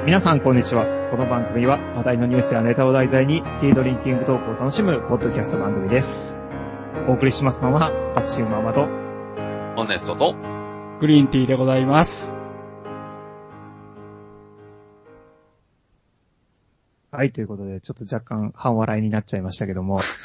皆さんこんにちは。この番組は話題のニュースやネタを題材にティードリンキングトークを楽しむポッドキャスト番組です。お送りしますのは私馬場とオネストとグリーンティーでございます。 はい、ということでちょっと若干半笑いになっちゃいましたけども、はい、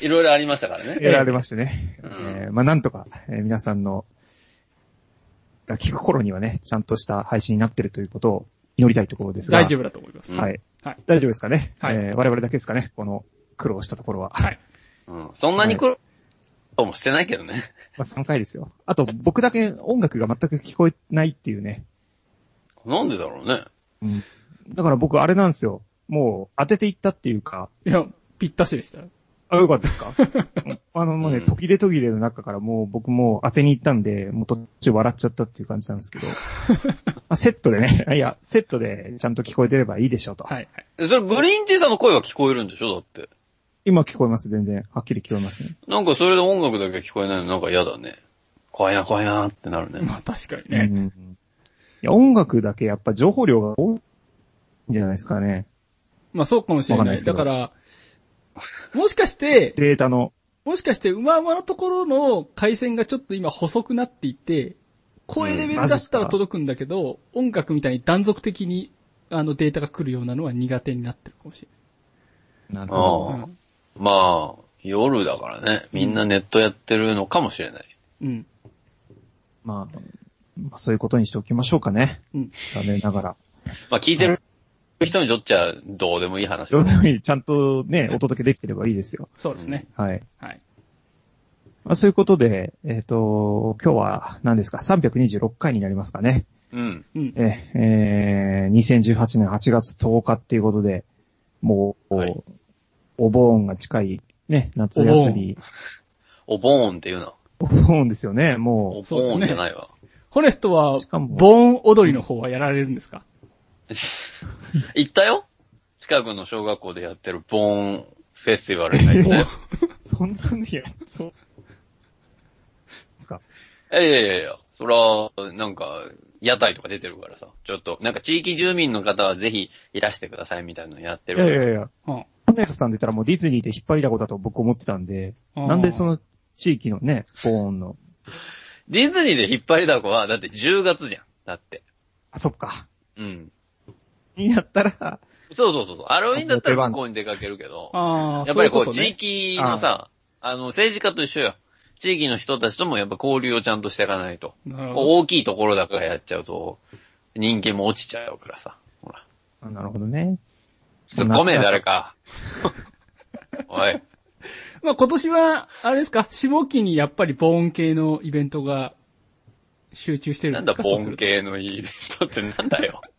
いろいろありましたからね。 いろいろありましてね。まあなんとか、皆さんの聞く頃にはね、ちゃんとした配信になっているということを祈りたいところですが。 大丈夫だと思います。 はい。はい、大丈夫ですかね。 はい。 我々だけですかね、この苦労したところは。 はい。 そんなに苦労もしてないけどね。 まあ3回ですよ。あと僕だけ音楽が全く聞こえないっていうね。 なんでだろうね。 だから僕あれなんですよ。もう当てていったっていうか。 いや、ぴったしでした。 あ、よかったですかもうね、途切れ途切れの中からもう僕も当てに行ったんで、もう途中笑っちゃったっていう感じなんですけど。セットでね、セットでちゃんと聞こえてればいいでしょうと。 はい。 それグリーンティーさんの声は聞こえるんでしょだって。 今聞こえます、全然。はっきり聞こえますね。 なんかそれで音楽だけ聞こえないのなんか嫌だね。怖いな怖いなってなるね。 まあ確かにね。 いや、音楽だけやっぱ情報量が多いんじゃないですかね。 まあそうかもしれない。だから、もしかして、 データの。 もしかして、うまうまのところの回線がちょっと今細くなっていて、声レベルだったら届くんだけど、音楽みたいに断続的にデータが来るようなのは苦手になってるかもしれない。 なるほど。 まあ、夜だからね。みんなネットやってるのかもしれない。 まあ、そういうことにしておきましょうかね。残念ながら。 まあ聞いてる人にとっちゃどうでもいい話。 どうでもいい。ちゃんとね、お届けできてればいいですよ。 そうですね。 はい。 はい。 まあ、そういうことで、今日は何ですか、326回になりますかね。2018年8月10日っていうことで、もう、お盆が近い、ね、夏休み。 お盆っていうの。 お盆ですよね、もう。お盆じゃないわ。 ホネストは、盆踊りの方はやられるんですか？ 行ったよ？近くの小学校でやってる盆フェスティバルに入ったよ。 そんなにそう。ですか？ いや、そら、なんか、屋台とか出てるからさ、ちょっと、なんか地域住民の方はぜひいらしてくださいみたいなのやってるから。 いや。ホネストさんで言ったらもうディズニーで引っ張りだこだと僕思ってたんで、なんでその地域のね、盆の。 ディズニーで引っ張りだこは、だって10月じゃん。だって。 あ、そっか。になったら、 そう。ハロウィンだったら向こうに出かけるけど、やっぱりこう、地域のさ、政治家と一緒よ。地域の人たちともやっぱ交流をちゃんとしていかないと。大きいところだからやっちゃうと、人気も落ちちゃうからさ。ほら。 なるほどね。 突っ込め、誰か。おい。 まあ今年は、あれですか、下期にやっぱり盆系のイベントが集中してるんですか？ なんだ盆系のイベントってなんだよ。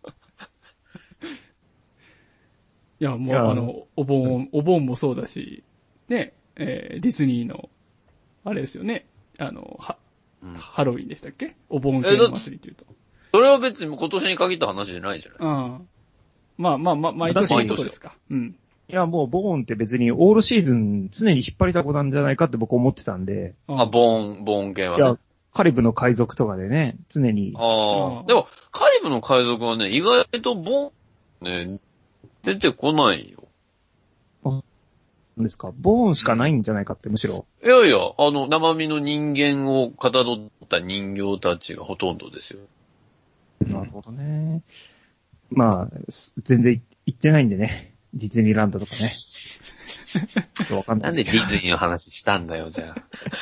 いや、もうお盆もそうだし、ね、ディズニーの、あれですよね、ハロウィンでしたっけ？お盆系の祭りというと。 それは別に今年に限った話じゃないじゃない。 まあ、毎年のことですか。 いや、もう、ボーンって別にオールシーズン常に引っ張りだこなんじゃないかって僕思ってたんで。 ボーン系はね。いや、 カリブの海賊とかでね、常に。 でも、カリブの海賊はね、意外とボーン、ね、出てこないよ。 なんですか？ボーンしかないんじゃないかって、むしろ。 いや、生身の人間をかたどった人形たちがほとんどですよ。 なるほどね。まあ、全然行ってないんでね。ディズニーランドとかね。ちょっとわかんないですけど。 なんでディズニーの話したんだよ、じゃ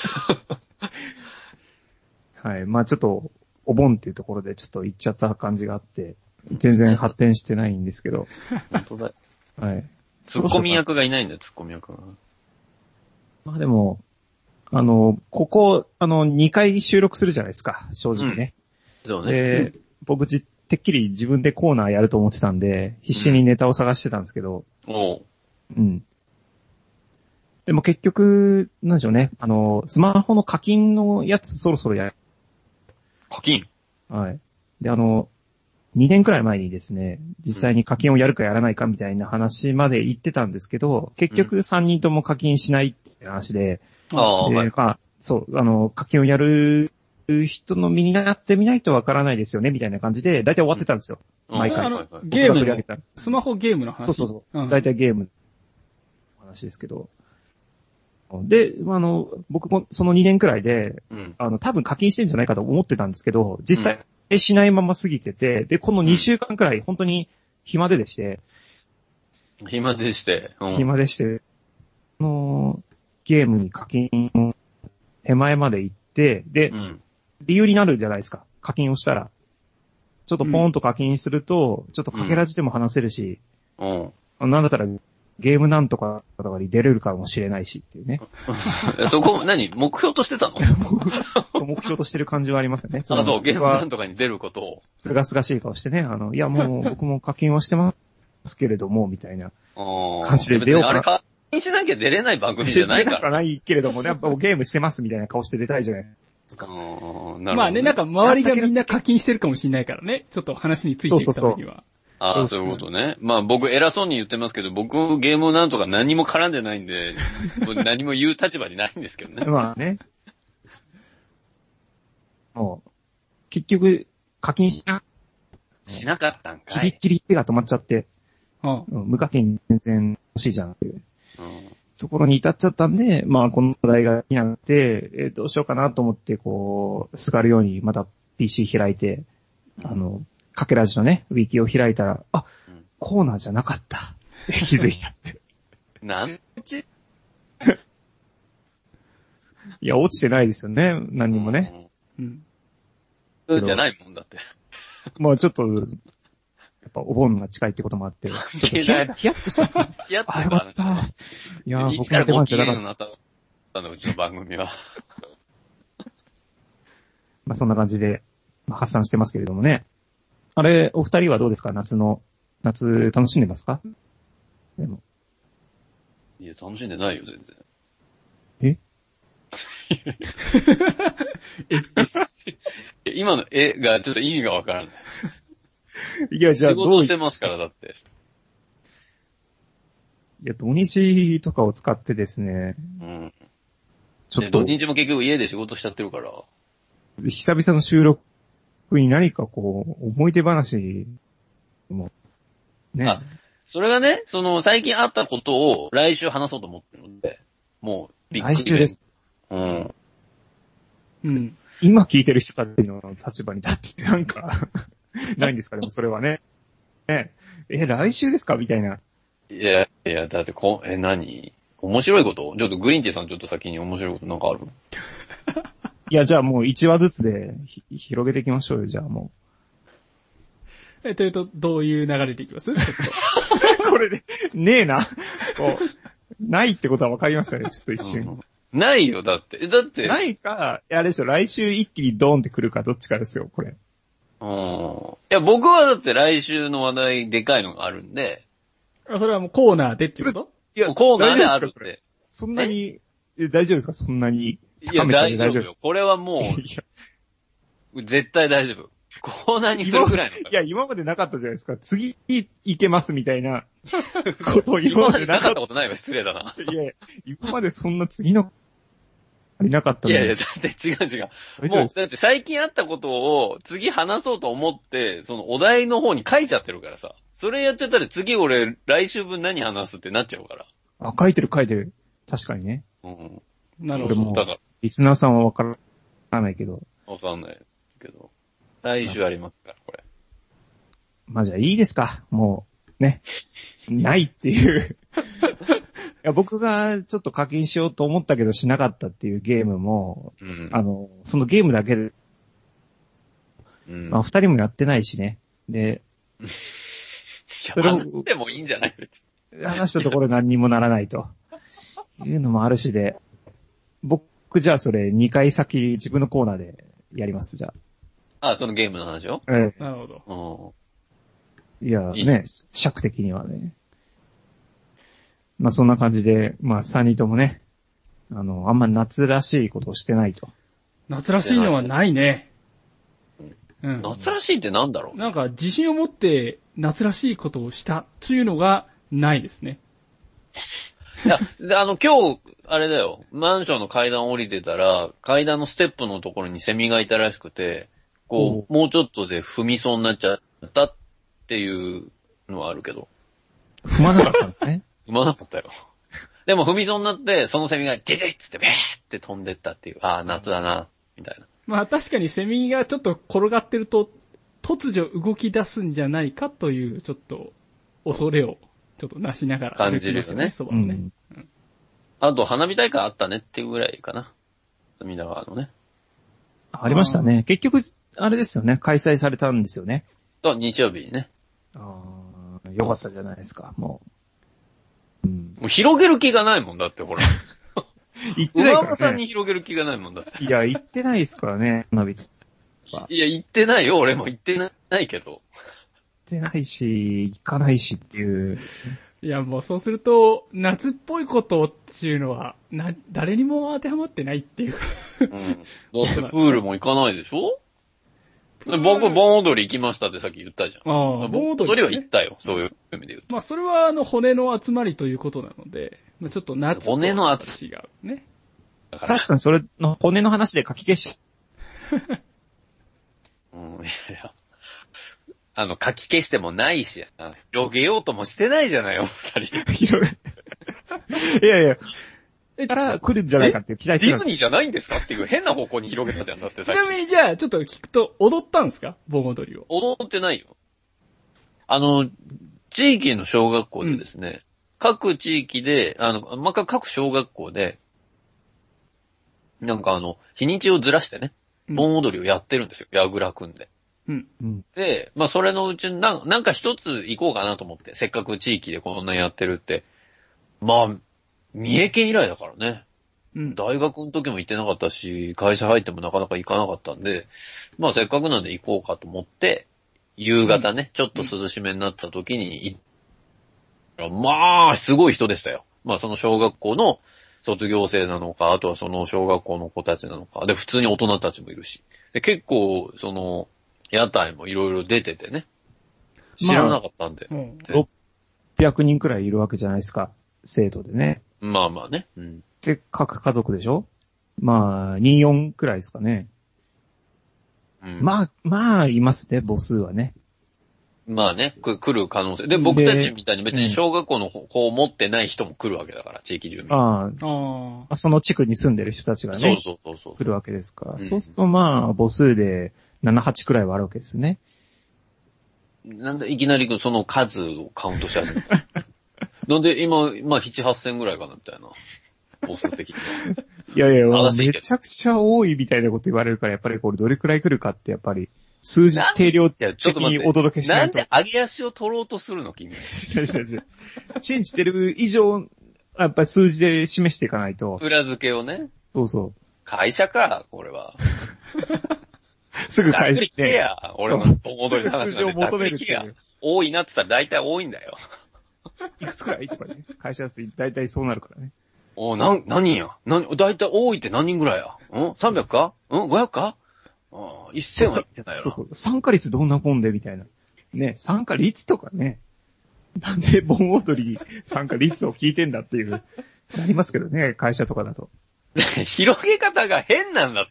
あ。はい。まあちょっと、お盆っていうところでちょっと行っちゃった感じがあって、全然発展してないんですけど。 本当だよ。 はい。 ツッコミ役がいないんだよ、ツッコミ役が。 まあでも、ここ、2回収録するじゃないですか、正直ね。 そうね。 僕てっきり自分でコーナーやると思ってたんで、必死にネタを探してたんですけど。でも結局、なんでしょうね。スマホの課金のやつそろそろやる。 課金？ はい。で、2年くらい前にですね、実際に課金をやるかやらないかみたいな話まで言ってたんですけど、結局3人とも課金しないって話で、まあ、そう、課金をやるいう人の身になってみないとわからないですよね、みたいな感じで、だいたい終わってたんですよ。毎回。 ゲームの、スマホゲームの話。 そう。だいたいゲームの話ですけど。で、僕もその2年くらいで、多分課金してんじゃないかと思ってたんですけど、実際しないまま過ぎてて、で、この2週間くらい本当に暇でして。 暇でして。 ゲームに課金を手前まで行って、で、理由になるじゃないですか。課金をしたら。ちょっとポーンと課金すると、ちょっとかけらじでも話せるし、なんだったらゲームなんとかに出れるかもしれないしっていうね。 そこ、目標としてたの目標としてる感じはありますよね。 そう、ゲームなんとかに出ることを。 すがすがしい顔してね、いやもう僕も課金はしてますけれども、みたいな感じで出ようかな。 課金しなきゃ出れない番組じゃないから。 出れなないけれどもね、やっぱゲームしてますみたいな顔して出たいじゃないですか。 まあね、なんか周りがみんな課金してるかもしれないからね。ちょっと話についていくためには。 そういうことね。まあ僕偉そうに言ってますけど、僕ゲームなんとか何も絡んでないんで、何も言う立場にないんですけどね。 まあね。もう、結局、課金しなかったんかい。 キリッキリ手が止まっちゃって、無課金全然欲しいじゃんっていう。ところに至っちゃったんで、まあこの話題が気になって、どうしようかなと思って、こう、すがるようにまた PC 開いて、かけらじのね、ウィキを開いたら、コーナーじゃなかった。気づいちゃって。 なんちいや、落ちてないですよね、何にもね。 じゃないもんだって。 まあちょっと、やっぱお盆が近いってこともあって、ちょっとヒヤッとした。 ヒヤッとした。 いやいつからご機嫌になったの、うちの番組は。 まあそんな感じで発散してますけれどもね。あれ、お二人はどうですか？夏楽しんでますか？でも。 いや、楽しんでないよ、全然。 今のがちょっと意味がわからない。 いや、じゃあ仕事してますから、だって。 いや、土日とかを使ってですね。 ちょっと。土日も結局家で仕事しちゃってるから。 久々の収録に何かこう、思い出話も、ね。 それがね、最近あったことを来週話そうと思ってるので、もう、 びっくり。来週です。今聞いてる人たちの立場にだってなんか、ないんですかでもそれはね。来週ですかみたいな。 いや、だって何面白いこと？ちょっとグリーンティーさんちょっと先に面白いことなんかある？ いや、じゃあもう1話ずつで広げていきましょうよ、じゃあもう。というと、どういう流れでいきますこれで、ねえな。ないってことは分かりましたね、ちょっと一瞬。 ないよ、だって。 ないか、あれでしょ、来週一気にドーンって来るかどっちかですよ、これ。 いや、僕はだって来週の話題でかいのがあるんで。 それはもうコーナーでってこと？ いや、コーナーであるって。 そんなに、大丈夫ですかそんなに。 いや、大丈夫よ。これはもう、絶対大丈夫。コーナーにするくらいの。 いや、今までなかったじゃないですか。次、いけますみたいなことを今までなかったことないわ、失礼だな。 いや、今までそんな次の、ありなかったの。 いや、だって違う。もう、だって最近あったことを次話そうと思って、そのお題の方に書いちゃってるからさ。それやっちゃったら次俺、来週分何話すってなっちゃうから。 書いてる。確かにね。 なるほど。 だから。リスナーさんはわからないけど。 わかんないですけど。来週ありますから、これ。 まあじゃあいいですか。もう、ね。ないっていう。いや僕がちょっと課金しようと思ったけどしなかったっていうゲームも、そのゲームだけで、まあ二人もやってないしね。で、 話してもいいんじゃない？ 話したところ何にもならないと。いうのもあるしで、僕じゃあそれ2回先自分のコーナーでやります、じゃあ。そのゲームの話を？ なるほど。 いや、ね、尺的にはね。まあそんな感じで、まあ3人ともね、あんま夏らしいことをしてないと。 夏らしいのはないね。 夏らしいってなんだろう？ なんか自信を持って夏らしいことをしたというのがないですね。 いや、今日あれだよ。マンションの階段降りてたら、階段のステップのところにセミがいたらしくて、こう、もうちょっとで踏みそうになっちゃったっていうのはあるけど。 踏まなかったんですね。 踏まなかったよ。でも踏みそうになって、そのセミがジジッつってビーって飛んでったっていう。ああ、夏だな、みたいな。 まあ確かにセミがちょっと転がってると、突如動き出すんじゃないかという、ちょっと、恐れを、ちょっとなしながら、 感じるよね。 そばをね。 あと、花火大会あったねっていうぐらいかな。隅田川のね。 ありましたね。結局、あれですよね。開催されたんですよね。 日曜日にね。 よかったじゃないですか、もう。 もう広げる気がないもんだって、ほら。 行ってないからね。 馬場さんに広げる気がないもんだって。 いや、行ってないですからね、花火。 いや、行ってないよ、俺も行ってないけど。 行ってないし、行かないしっていう。 いや、もうそうすると、夏っぽいことっていうのは、誰にも当てはまってないっていう。 だってプールも行かないでしょ僕、盆踊り行きましたってさっき言ったじゃん。盆踊りは行ったよ、そういう意味で言うと。 まあ、それは骨の集まりということなので、まあ、ちょっと夏と骨の集違うね。 確かにそれの骨の話で書き消し。 いや、書き消してもないし、広げようともしてないじゃないよ、二人。 広げ、いやいや、から来るんじゃないかっていう期待してディズニーじゃないんですかっていう変な方向に広げたじゃん、だってちなみにじゃあ、ちょっと聞くと、踊ったんですか盆踊りを。 踊ってないよ。地域の小学校でですね、各地域で、各小学校で、なんか日にちをずらしてね、盆踊りをやってるんですよ、やぐら組んで。で、まあ、それのうちなんか一つ行こうかなと思って、せっかく地域でこんなやってるって。まあ、三重県以来だからね。大学の時も行ってなかったし、会社入ってもなかなか行かなかったんで、まあ、せっかくなんで行こうかと思って、夕方ね、ちょっと涼しめになった時に行ったら、まあ、すごい人でしたよ。まあ、その小学校の卒業生なのか、あとはその小学校の子たちなのか、で、普通に大人たちもいるし。で、結構、屋台もいろいろ出ててね。知らなかったんで。 600人くらいいるわけじゃないですか。生徒でね。 まあまあね。 で、各家族でしょ？まあ、2、4くらいですかね。まあ、いますね、母数はね。 まあね、来る可能性。で、僕たちみたいに別に小学校の子を持ってない人も来るわけだから、地域住民。 その地区に住んでる人たちがね。 そう。 来るわけですから。そうするとまあ、母数で7、8くらいはあるわけですね。 なんでいきなりその数をカウントし始めたなんで今、まあ7、8千ぐらいかなみたいな。母数的には。 いやいや、めちゃくちゃ多いみたいなこと言われるから、やっぱりこれどれくらい来るかってやっぱり、数字定量的にお届けしないと。 なんで上げ足を取ろうとするの君。 信じてる以上、やっぱり数字で示していかないと。 裏付けをね。 そう。 会社か、これは。 すぐ会社来てや。俺の盆踊りの話なんで。 数字を求めるっていう。 多いなって言ったら大体多いんだよ。 いくつくらいとかね。会社だと大体そうなるからね。 何人や大体多いって何人ぐらいや?300 か?500 か?1000 は言ってないよ。 そう。参加率どんなもんでみたいな。ね、参加率とかね。なんで盆踊り参加率を聞いてんだっていう、なりますけどね、会社とかだと。 広げ方が変なんだって。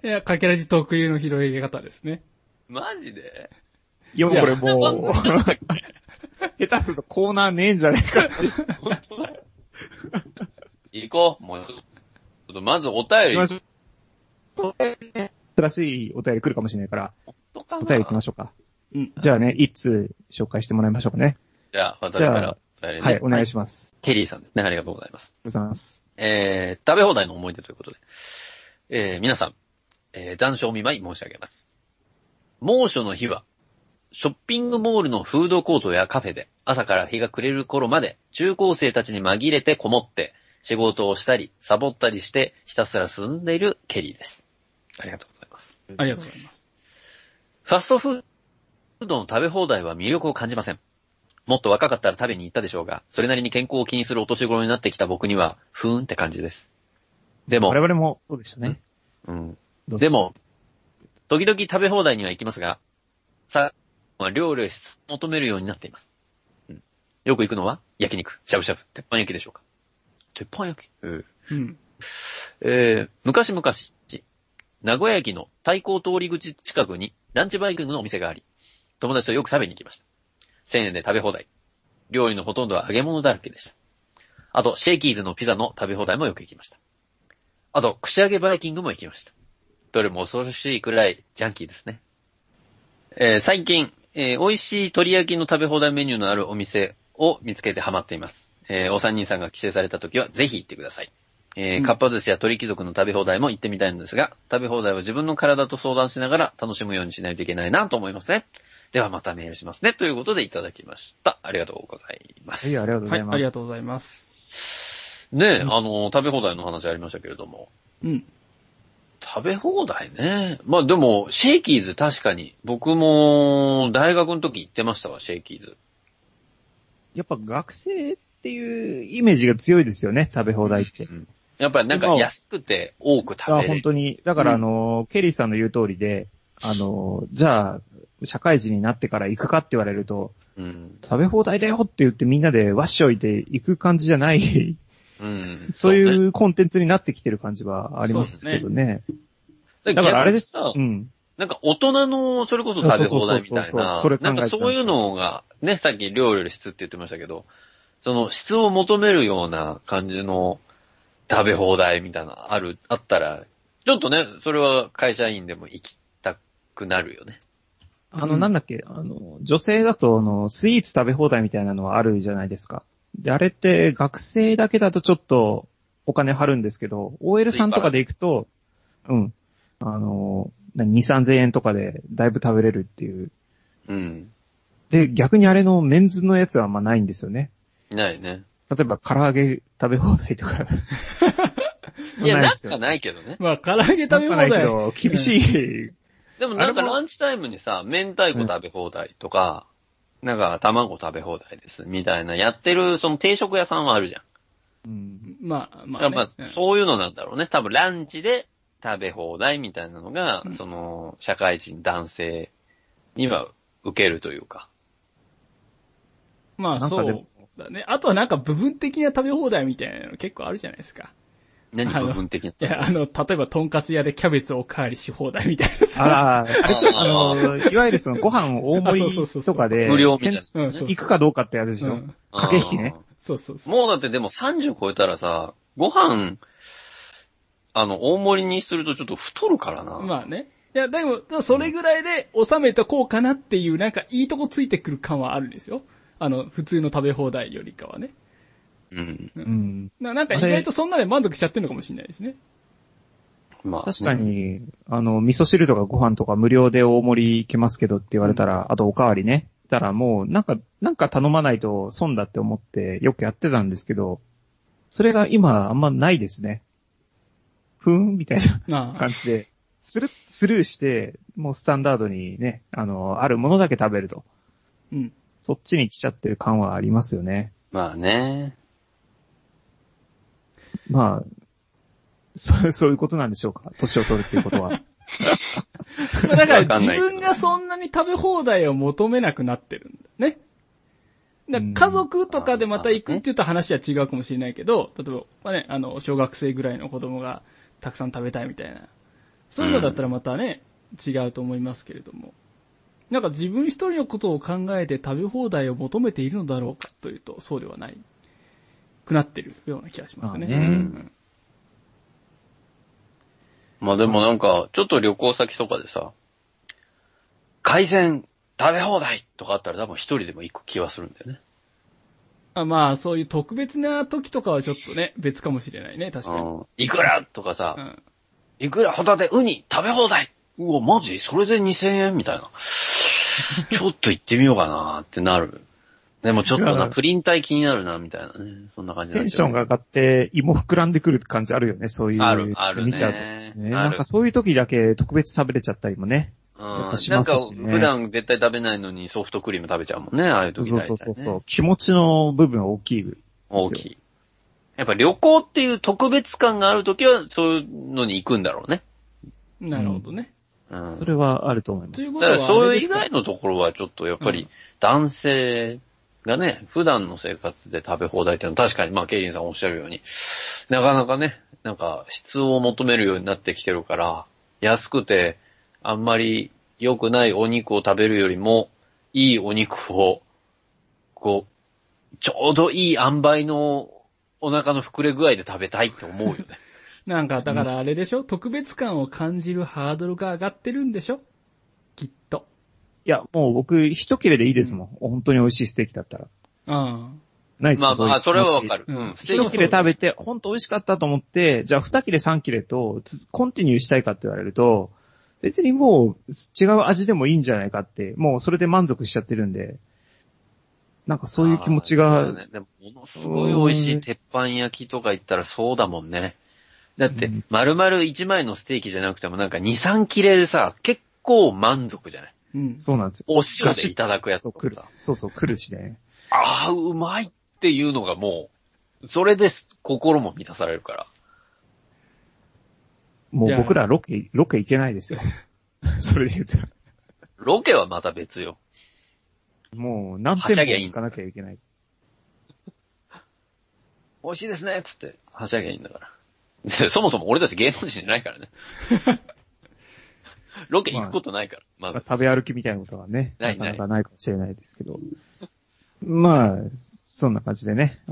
いや、かけらじ特有の広げ方ですね。 マジでいや、これもう、下手するとコーナーねえんじゃねえかって。 本当だよ。行こう。もう、ちょっとまずお便り。 新しいお便り来るかもしれないから、お便り行きましょうか。じゃあね、一通紹介してもらいましょうかね。 じゃあ、私からお便りね。 はい、お願いします。 ケリーさんですね。ありがとうございます。 ありがとうございます。 食べ放題の思い出ということで。皆さん、残暑お見舞い申し上げます。猛暑の日は、ショッピングモールのフードコートやカフェで、朝から日が暮れる頃まで、中高生たちに紛れてこもって、仕事をしたり、サボったりして、ひたすら進んでいるケリーです。ありがとうございます。 ありがとうございます。 ファストフードの食べ放題は魅力を感じません。もっと若かったら食べに行ったでしょうが、それなりに健康を気にするお年頃になってきた僕には、ふーんって感じです。でも、 我々もそうでしたね。 でも、時々食べ放題には行きますが、料理を求めるようになっています。よく行くのは焼肉、しゃぶしゃぶ、鉄板焼きでしょうか。 鉄板焼きうん。 昔々、名古屋駅の対向通り口近くにランチバイキングのお店があり、友達とよく食べに行きました。1000円で食べ放題。料理のほとんどは揚げ物だらけでした。あと、シェイキーズのピザの食べ放題もよく行きました。あと、串揚げバイキングも行きました。どれも恐ろしいくらいジャンキーですね。最近、美味しい鶏焼きの食べ放題メニューのあるお店を見つけてハマっています。お三人さんが帰省された時はぜひ行ってください。かっぱ寿司や鳥貴族の食べ放題も行ってみたいんですが、食べ放題は自分の体と相談しながら楽しむようにしないといけないなと思いますね。ではまたメールしますね。ということでいただきました。ありがとうございます。 はい、ありがとうございます。 はい、ありがとうございます。 ねえ、食べ放題の話ありましたけれども。 うん。 食べ放題ね。まあでも、シェイキーズ確かに、僕も大学の時行ってましたわ、シェイキーズ。 やっぱ学生っていうイメージが強いですよね、食べ放題って。 やっぱりなんか安くて多く食べれる。 本当に。だからケリーさんの言う通りで、じゃあ、社会人になってから行くかって言われると、食べ放題だよって言ってみんなでわっしょいて行く感じじゃない、そういうコンテンツになってきてる感じはありますけどね。 だからあれですさ、なんか大人のそれこそ食べ放題みたいな、なんかそういうのが、ね、さっき量より質って言ってましたけど、その質を求めるような感じの食べ放題みたいなあったら、ちょっとね、それは会社員でも行きたくなるよね。 なんだっけ、女性だとスイーツ食べ放題みたいなのはあるじゃないですか。で、あれって学生だけだとちょっとお金張るんですけど、OL さんとかで行くと、2、3000円とかでだいぶ食べれるっていう。で、逆にあれのメンズのやつはあんまないんですよね。 ないね。 例えば唐揚げ食べ放題とか。 いや、なんかないけどね。 まあ、唐揚げ食べ放題。 なんかないけど、厳しい。 でもなんかランチタイムにさ、明太子食べ放題とか、なんか卵食べ放題です、みたいなやってる、その定食屋さんはあるじゃん。 まあ、 やっぱそういうのなんだろうね。多分ランチで食べ放題みたいなのが、社会人男性には受けるというか。 まあそうだね。あとはなんか部分的な食べ放題みたいなの結構あるじゃないですか。 何部分的な。 いや、例えば、とんかつ屋でキャベツおかわりし放題みたいなさ。いわゆるそのご飯大盛りとかで、 無料みたいな、 行くかどうかってやつでしょ。駆け引きね。 そうそうそう。 もうだってでも30超えたらさ、ご飯、大盛りにするとちょっと太るからな。 まあね。いや、でも、それぐらいで収めとこうかなっていう、なんかいいとこついてくる感はあるんですよ。普通の食べ放題よりかはね。なんか意外とそんなで満足しちゃってるのかもしれないですね。 まあ、確かに、味噌汁とかご飯とか無料で大盛りいけますけどって言われたら、あとおかわりね。したらもう、なんか頼まないと損だって思ってよくやってたんですけど、それが今あんまないですね。ふーんみたいな感じで、スルーして、もうスタンダードにね、あるものだけ食べると。そっちに来ちゃってる感はありますよね。 まあね。 まあ、そういうことなんでしょうか。年を取るっていうことは。 だから自分がそんなに食べ放題を求めなくなってるんだね。だから家族とかでまた行くって言った話は違うかもしれないけど、例えばね、小学生ぐらいの子供がたくさん食べたいみたいな。そういうのだったらまたね、違うと思いますけれども。なんか自分一人のことを考えて食べ放題を求めているのだろうかというと、そうではないくなってるような気がしますね。 まあでもなんか、ちょっと旅行先とかでさ、海鮮食べ放題とかあったら多分一人でも行く気はするんだよね。 まあそういう特別な時とかはちょっとね、別かもしれないね、確かに。 いくらとかさ、いくらホタテ、ウニ食べ放題、うわ、マジそれで2000円みたいな。ちょっと行ってみようかなってなる。でもちょっとプリン体気になるな、みたいなね。そんな感じテンションが上がって、胃も膨らんでくるって感じあるよね、そういう。 ある見ちゃうと。なんかそういう時だけ特別食べれちゃったりもね。 なんか普段絶対食べないのにソフトクリーム食べちゃうもんね、ああいう時だと、ね。 そう。気持ちの部分は大きい。 大きい。やっぱ旅行っていう特別感がある時はそういうのに行くんだろうね。 なるほどね。 それはあると思います。 だからそういう以外のところはちょっとやっぱり男性がね、普段の生活で食べ放題っていうのは確かにまあケイリンさんおっしゃるように、なかなかね、なんか質を求めるようになってきてるから、安くてあんまり良くないお肉を食べるよりも、いいお肉を、こう、ちょうどいい塩梅のお腹の膨れ具合で食べたいって思うよね。 なんか、だからあれでしょ、特別感を感じるハードルが上がってるんでしょきっと。 いや、もう僕、一切れでいいですもん。本当に美味しいステーキだったら。ないですか？ まあ、それはわかる。 一切れ食べて、本当美味しかったと思って、じゃあ二切れ三切れと、コンティニューしたいかって言われると、別にもう違う味でもいいんじゃないかって、もうそれで満足しちゃってるんで、なんかそういう気持ちが。 ね、でも、ものすごい美味しい鉄板焼きとか言ったらそうだもんね。だって、丸々1枚のステーキじゃなくてもなんか2、3切れでさ、結構満足じゃない？ うん。そうなんですよ。 お塩でいただくやつとか。そうそう、来るしね。 ああ、うまいっていうのがもう、それで心も満たされるから。 もう僕らロケ行けないですよ。それで言うと。 ロケはまた別よ。 もう何店舗行かなきゃいけない。 美味しいですねっつって、はしゃぎゃいいんだから。そもそも俺たち芸能人じゃないからね。ロケ行くことないから。 まあ、食べ歩きみたいなことはね、 なかなかないかもしれないですけど。まあ、そんな感じでね、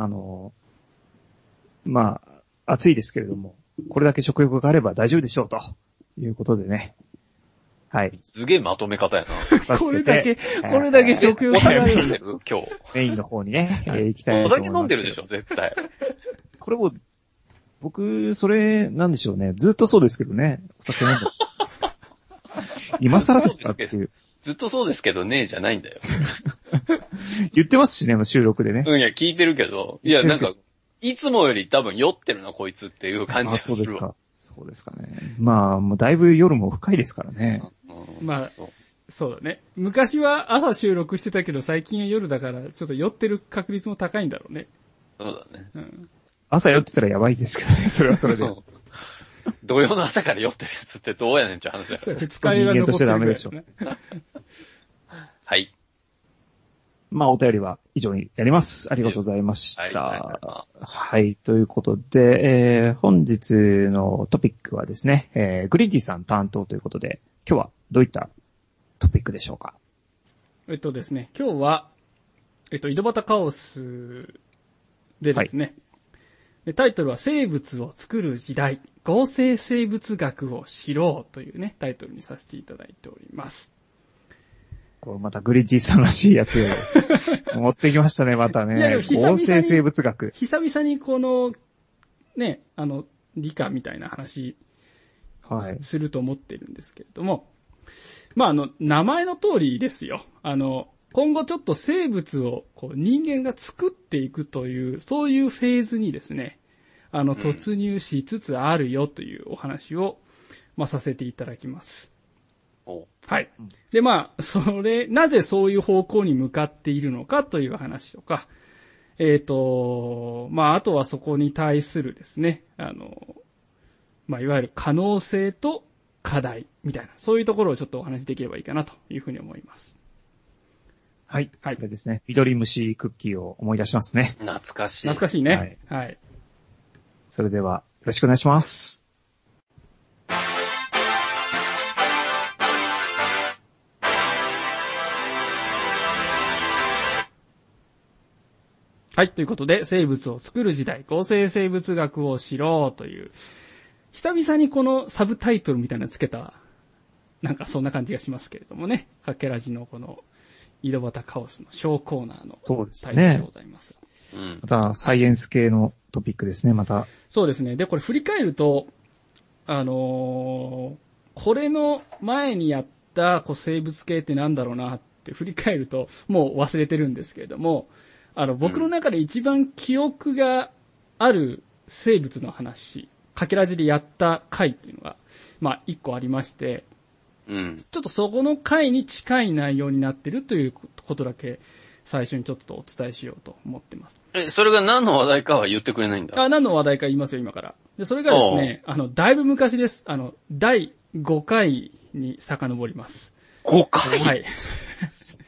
まあ、暑いですけれども、これだけ食欲があれば大丈夫でしょうということでね。はい。 すげえまとめ方やな。 これだけ食欲がある。 今日。 メインの方にね、行きたいと思います。 お酒飲んでるでしょ、絶対。 これも、僕、それ、なんでしょうね。ずっとそうですけどね。お酒飲んでる。今更ですかっていう。 ずっとそうですけどね、じゃないんだよ。 言ってますしね、収録でね。 いや、聞いてるけど。いや、なんか、いつもより多分酔ってるな、こいつっていう感じがするわ。 そうですか。そうですかね。まあ、もうだいぶ夜も深いですからね。 まあ、そうだね。昔は朝収録してたけど、最近は夜だから、ちょっと酔ってる確率も高いんだろうね。 そうだね。うん、 朝酔ってたらやばいですけどね、それはそれで。 土曜の朝から酔ってるやつってどうやねんって話だよ。 二日酔いが残ってるぐらいですね。 はい。 まあ、お便りは以上にやります。ありがとうございました。はい、ということで、本日のトピックはですね、グリーンティさん担当ということで、今日はどういったトピックでしょうか？ ですね、今日は、井戸端カオスでですね、でタイトルは生物を作る時代、合成生物学を知ろうというね、タイトルにさせていただいております。 こうまたグリーンティさんらしいやつを持ってきましたね、またね。合成生物学。 久々にこの、ね、理科みたいな話、すると思ってるんですけれども、まあ、名前の通りですよ。今後ちょっと生物をこう人間が作っていくという、そういうフェーズにですね、突入しつつあるよというお話を、まあ、させていただきます。はい。で、まあ、なぜそういう方向に向かっているのかという話とか、まあ、あとはそこに対するですね、まあ、いわゆる可能性と課題みたいな、そういうところをちょっとお話しできればいいかなというふうに思います。 はい。はい。これですね。緑虫クッキーを思い出しますね。 懐かしい。 懐かしいね。はい。はい、 それでは、よろしくお願いします。 はい。ということで、生物を作る時代、合成生物学を知ろうという、久々にこのサブタイトルみたいなのつけた、なんかそんな感じがしますけれどもね。かけらじのこの、井戸端カオスの小コーナーのタイトルでございます。 そうですね。また、サイエンス系のトピックですね、また。 そうですね。で、これ振り返ると、これの前にやった生物系ってなんだろうなって振り返ると、もう忘れてるんですけれども、僕の中で一番記憶がある生物の話、かけらじでやった回っていうのが、まあ、一個ありまして、ちょっとそこの回に近い内容になってるということだけ、最初にちょっとお伝えしようと思ってます。 それが何の話題かは言ってくれないんだ。 何の話題か言いますよ、今から。で、それがですね、だいぶ昔です。第5回に遡ります。 5回？ はい。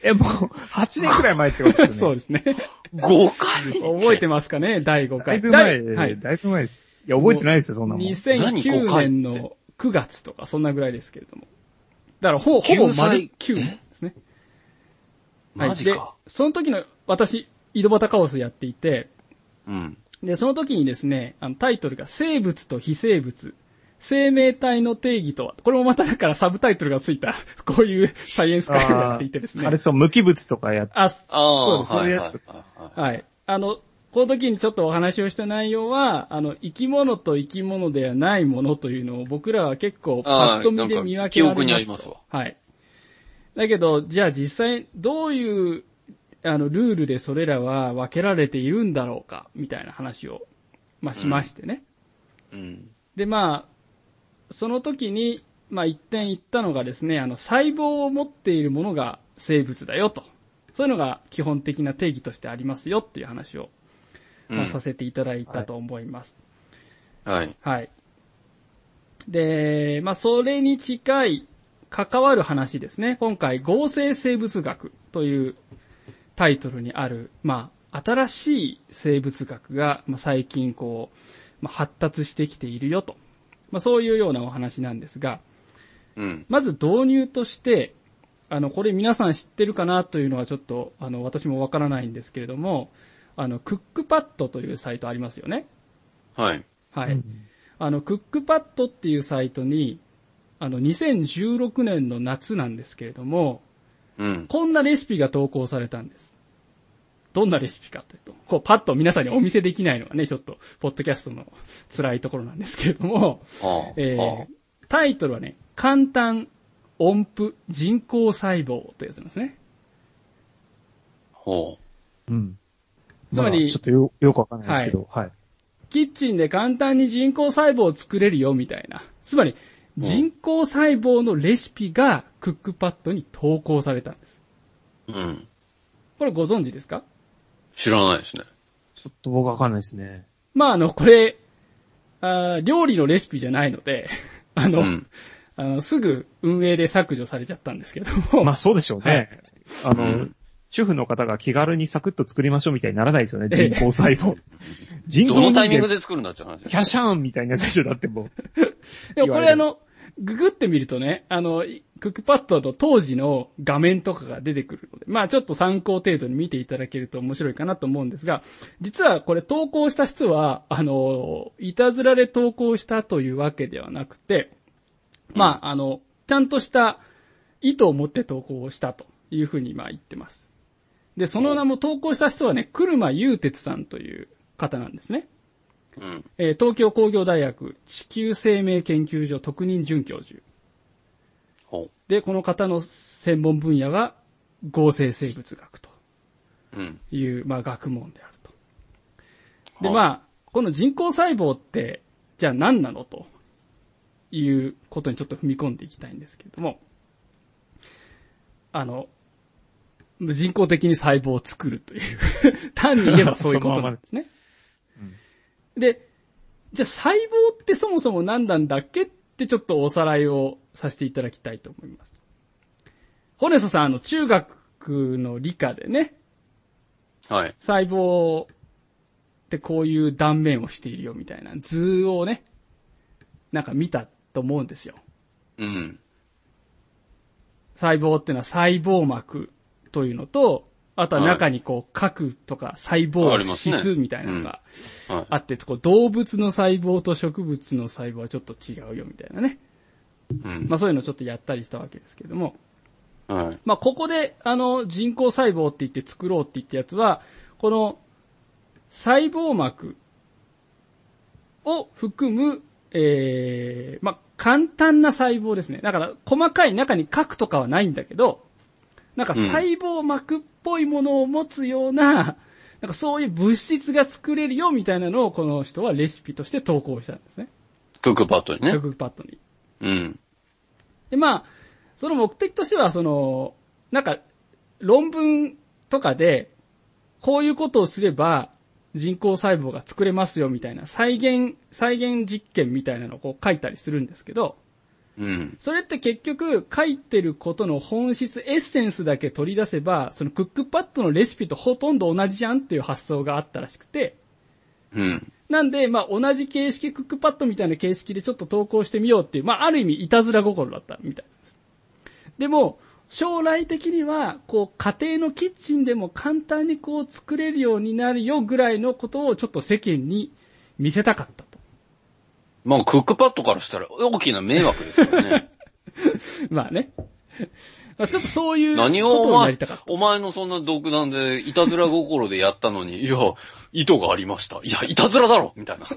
もう、8年くらい前ってことですよね。 そうですね。 5回覚えてますかね第5回。 だいぶ前、はい。だいぶ前です。いや、覚えてないですよ、そんなもん。 2009年の9月とか、そんなぐらいですけれども。だからほぼ丸9年ですね。 マジか。で、 その時の、私、井戸端カオスやっていて、 うん。 で、その時にですね、タイトルが生物と非生物、生命体の定義とは、これもまただからサブタイトルがついた、こういうサイエンス会をやっていてですね。 あれそう、無機物とかやって。 そうですね。 そういうやつ。 はい。この時にちょっとお話をした内容は、生き物と生き物ではないものというのを僕らは結構パッと見で見分けられます。記憶にありますわ。 はい。だけど、じゃあ実際どういう、ルールでそれらは分けられているんだろうか、みたいな話を、しましてね。 うん。 で、その時に、一点言ったのがですね、細胞を持っているものが生物だよと。そういうのが基本的な定義としてありますよっていう話を、させていただいたと思います。 はい。 はい。で、それに近い関わる話ですね。今回、合成生物学というタイトルにある、新しい生物学が、最近発達してきているよと。そういうようなお話なんですが、まず導入として、これ皆さん知ってるかなというのはちょっと、私もわからないんですけれども、クックパッドというサイトありますよね。 はい。 はい。クックパッドっていうサイトに、2016年の夏なんですけれども、こんなレシピが投稿されたんです。どんなレシピかというと、パッと皆さんにお見せできないのがね、ちょっと、ポッドキャストの辛いところなんですけれども、タイトルはね、簡単音符人工細胞というやつなんですね。 ほう。うん。 つまり、 ちょっとよくわかんないですけど、はい。 キッチンで簡単に人工細胞を作れるよみたいな。つまり、人工細胞のレシピがクックパッドに投稿されたんです。 うん。 これご存知ですか？ 知らないですね。 ちょっと僕わかんないですね。 これ、料理のレシピじゃないので、すぐ運営で削除されちゃったんですけども。 そうでしょうね。はい、主婦の方が気軽にサクッと作りましょうみたいにならないですよね、人工細胞。 どのタイミングで作るんだって話。 キャシャーンみたいなやつでしょ、だってもう。 でもこれググってみるとね、クックパッドの当時の画面とかが出てくるので、ちょっと参考程度に見ていただけると面白いかなと思うんですが、実はこれ投稿した人は、いたずらで投稿したというわけではなくて、ちゃんとした意図を持って投稿をしたというふうに言ってます。で、その名も投稿した人はね、車祐哲さんという方なんですね。東京工業大学地球生命研究所特任准教授。で、この方の専門分野が合成生物学という、学問であると。で、この人工細胞って、じゃあ何なのということにちょっと踏み込んでいきたいんですけれども、人工的に細胞を作るという単に言えばそういうことなんですね。で、じゃあ細胞ってそもそも何なんだっけってちょっとおさらいをさせていただきたいと思います。ホネソさん、中学の理科でね、 はい。 細胞ってこういう断面をしているよみたいな図をね、見たと思うんですよ。細胞っていうのは細胞膜というのと、あとは中に核とか細胞質みたいなのがあって、動物の細胞と植物の細胞はちょっと違うよみたいなね。そういうのをちょっとやったりしたわけですけども。ここで人工細胞って言って作ろうって言ったやつは、この細胞膜を含む、簡単な細胞ですね。だから細かい中に核とかはないんだけど、細胞膜っぽいものを持つような、そういう物質が作れるよみたいなのをこの人はレシピとして投稿したんですね。 クックパッドにね。 クックパッドに。で、その目的としては、論文とかで、こういうことをすれば人工細胞が作れますよみたいな再現実験みたいなのを書いたりするんですけど、 うん。 それって結局書いてることの本質、エッセンスだけ取り出せば、そのクックパッドのレシピとほとんど同じじゃんっていう発想があったらしくて。 うん。 なんで、まあ同じ形式、クックパッドみたいな形式でちょっと投稿してみようっていう、まあある意味いたずら心だったみたいです。でも、将来的には、こう家庭のキッチンでも簡単にこう作れるようになるよぐらいのことをちょっと世間に見せたかったと。 まあクックパッドからしたら大きな迷惑ですよね。 まあね。まあ、ちょっとそういうことをやりたかった。 お前のそんな独断で、いたずら心でやったのに、いや、意図がありました。いや、いたずらだろみたいな。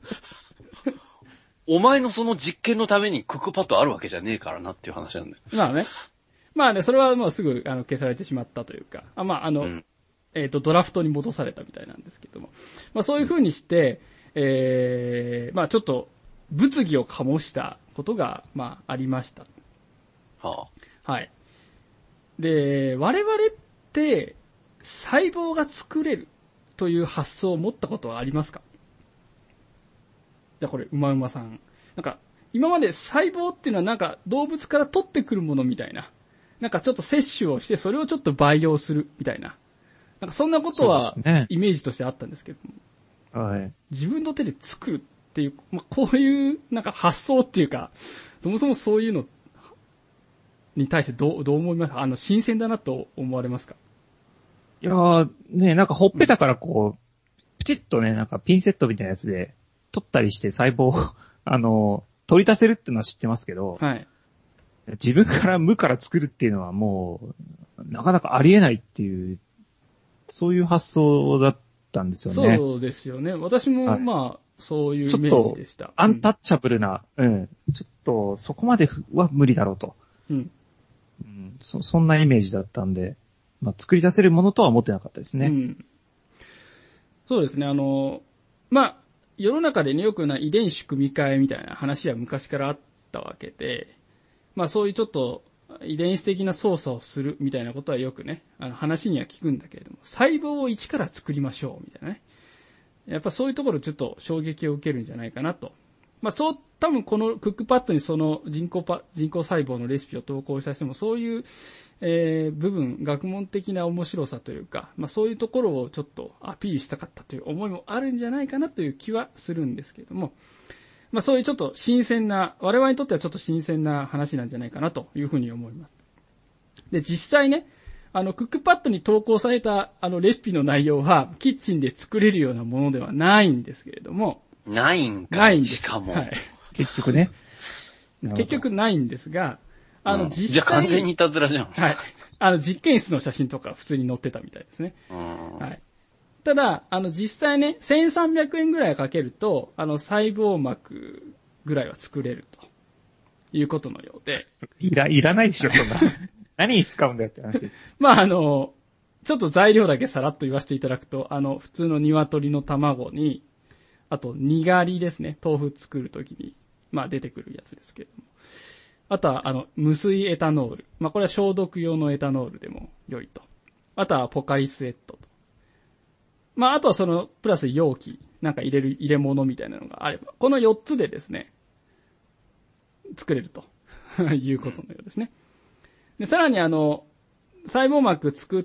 お前のその実験のためにクックパッドあるわけじゃねえからなっていう話なんだよ。 まあね。まあね、それはもうすぐ消されてしまったというか、まあドラフトに戻されたみたいなんですけども。まあそういう風にして、まあちょっと物議を醸したことが、まあありました。 はあ。はい。で、我々って細胞が作れるという発想を持ったことはありますか？じゃあこれ、うまうまさん。なんか、今まで細胞っていうのはなんか動物から取ってくるものみたいな。なんかちょっと摂取をしてそれをちょっと培養するみたいな。なんかそんなことはイメージとしてあったんですけども。 はい。 自分の手で作るっていう、まあ、こういうなんか発想っていうか、そもそもそういうのに対してどう思いますか？新鮮だなと思われますか？ いやー、ね、なんかほっぺたからこう、プチッとね、なんかピンセットみたいなやつで取ったりして細胞を、取り出せるっていうのは知ってますけど、 はい。 自分から無から作るっていうのはもう、なかなかありえないっていう、そういう発想だったんですよね。 そうですよね。私も、まあ、そういうイメージでした。 アンタッチャブルな、ちょっと、そこまでは無理だろうと。そんなイメージだったんで、まあ、作り出せるものとは思ってなかったですね。 そうですね。まあ、世の中でね、よく遺伝子組み換えみたいな話は昔からあったわけで、まあそういうちょっと遺伝子的な操作をするみたいなことはよくね、話には聞くんだけれども、細胞を一から作りましょうみたいなね。やっぱそういうところちょっと衝撃を受けるんじゃないかなと。まあ多分このクックパッドにその人工細胞のレシピを投稿した人もそういう、部分、学問的な面白さというか、まあそういうところをちょっとアピールしたかったという思いもあるんじゃないかなという気はするんですけれども、まあそういうちょっと新鮮な、我々にとってはちょっと新鮮な話なんじゃないかなというふうに思います。で、実際ね、クックパッドに投稿されたレシピの内容はキッチンで作れるようなものではないんですけれども。 ないんか。 ないんです。 しかも。 はい。 結局ね。 結局ないんですが、実際に。 じゃあ完全にいたずらじゃん。 はい。実験室の写真とか普通に載ってたみたいですね。はい。ただ、実際ね、1300円ぐらいかけると、細胞膜ぐらいは作れるということのようで。 いらないでしょ、そんな。何に使うんだよって話。 まあ、ちょっと材料だけさらっと言わせていただくと、普通の鶏の卵に、あと、にがりですね。豆腐作るときに、まあ出てくるやつですけれども。あとは、無水エタノール。まあこれは消毒用のエタノールでも良いと。あとは、ポカリスエットと。まああとはその、プラス容器、なんか入れ物みたいなのがあれば、この4つでですね、作れるということのようですね。で、さらに細胞膜作って、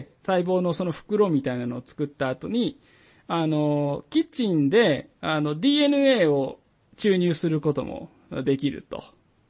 細胞のその袋みたいなのを作った後に、キッチンで、DNA を注入することもできると。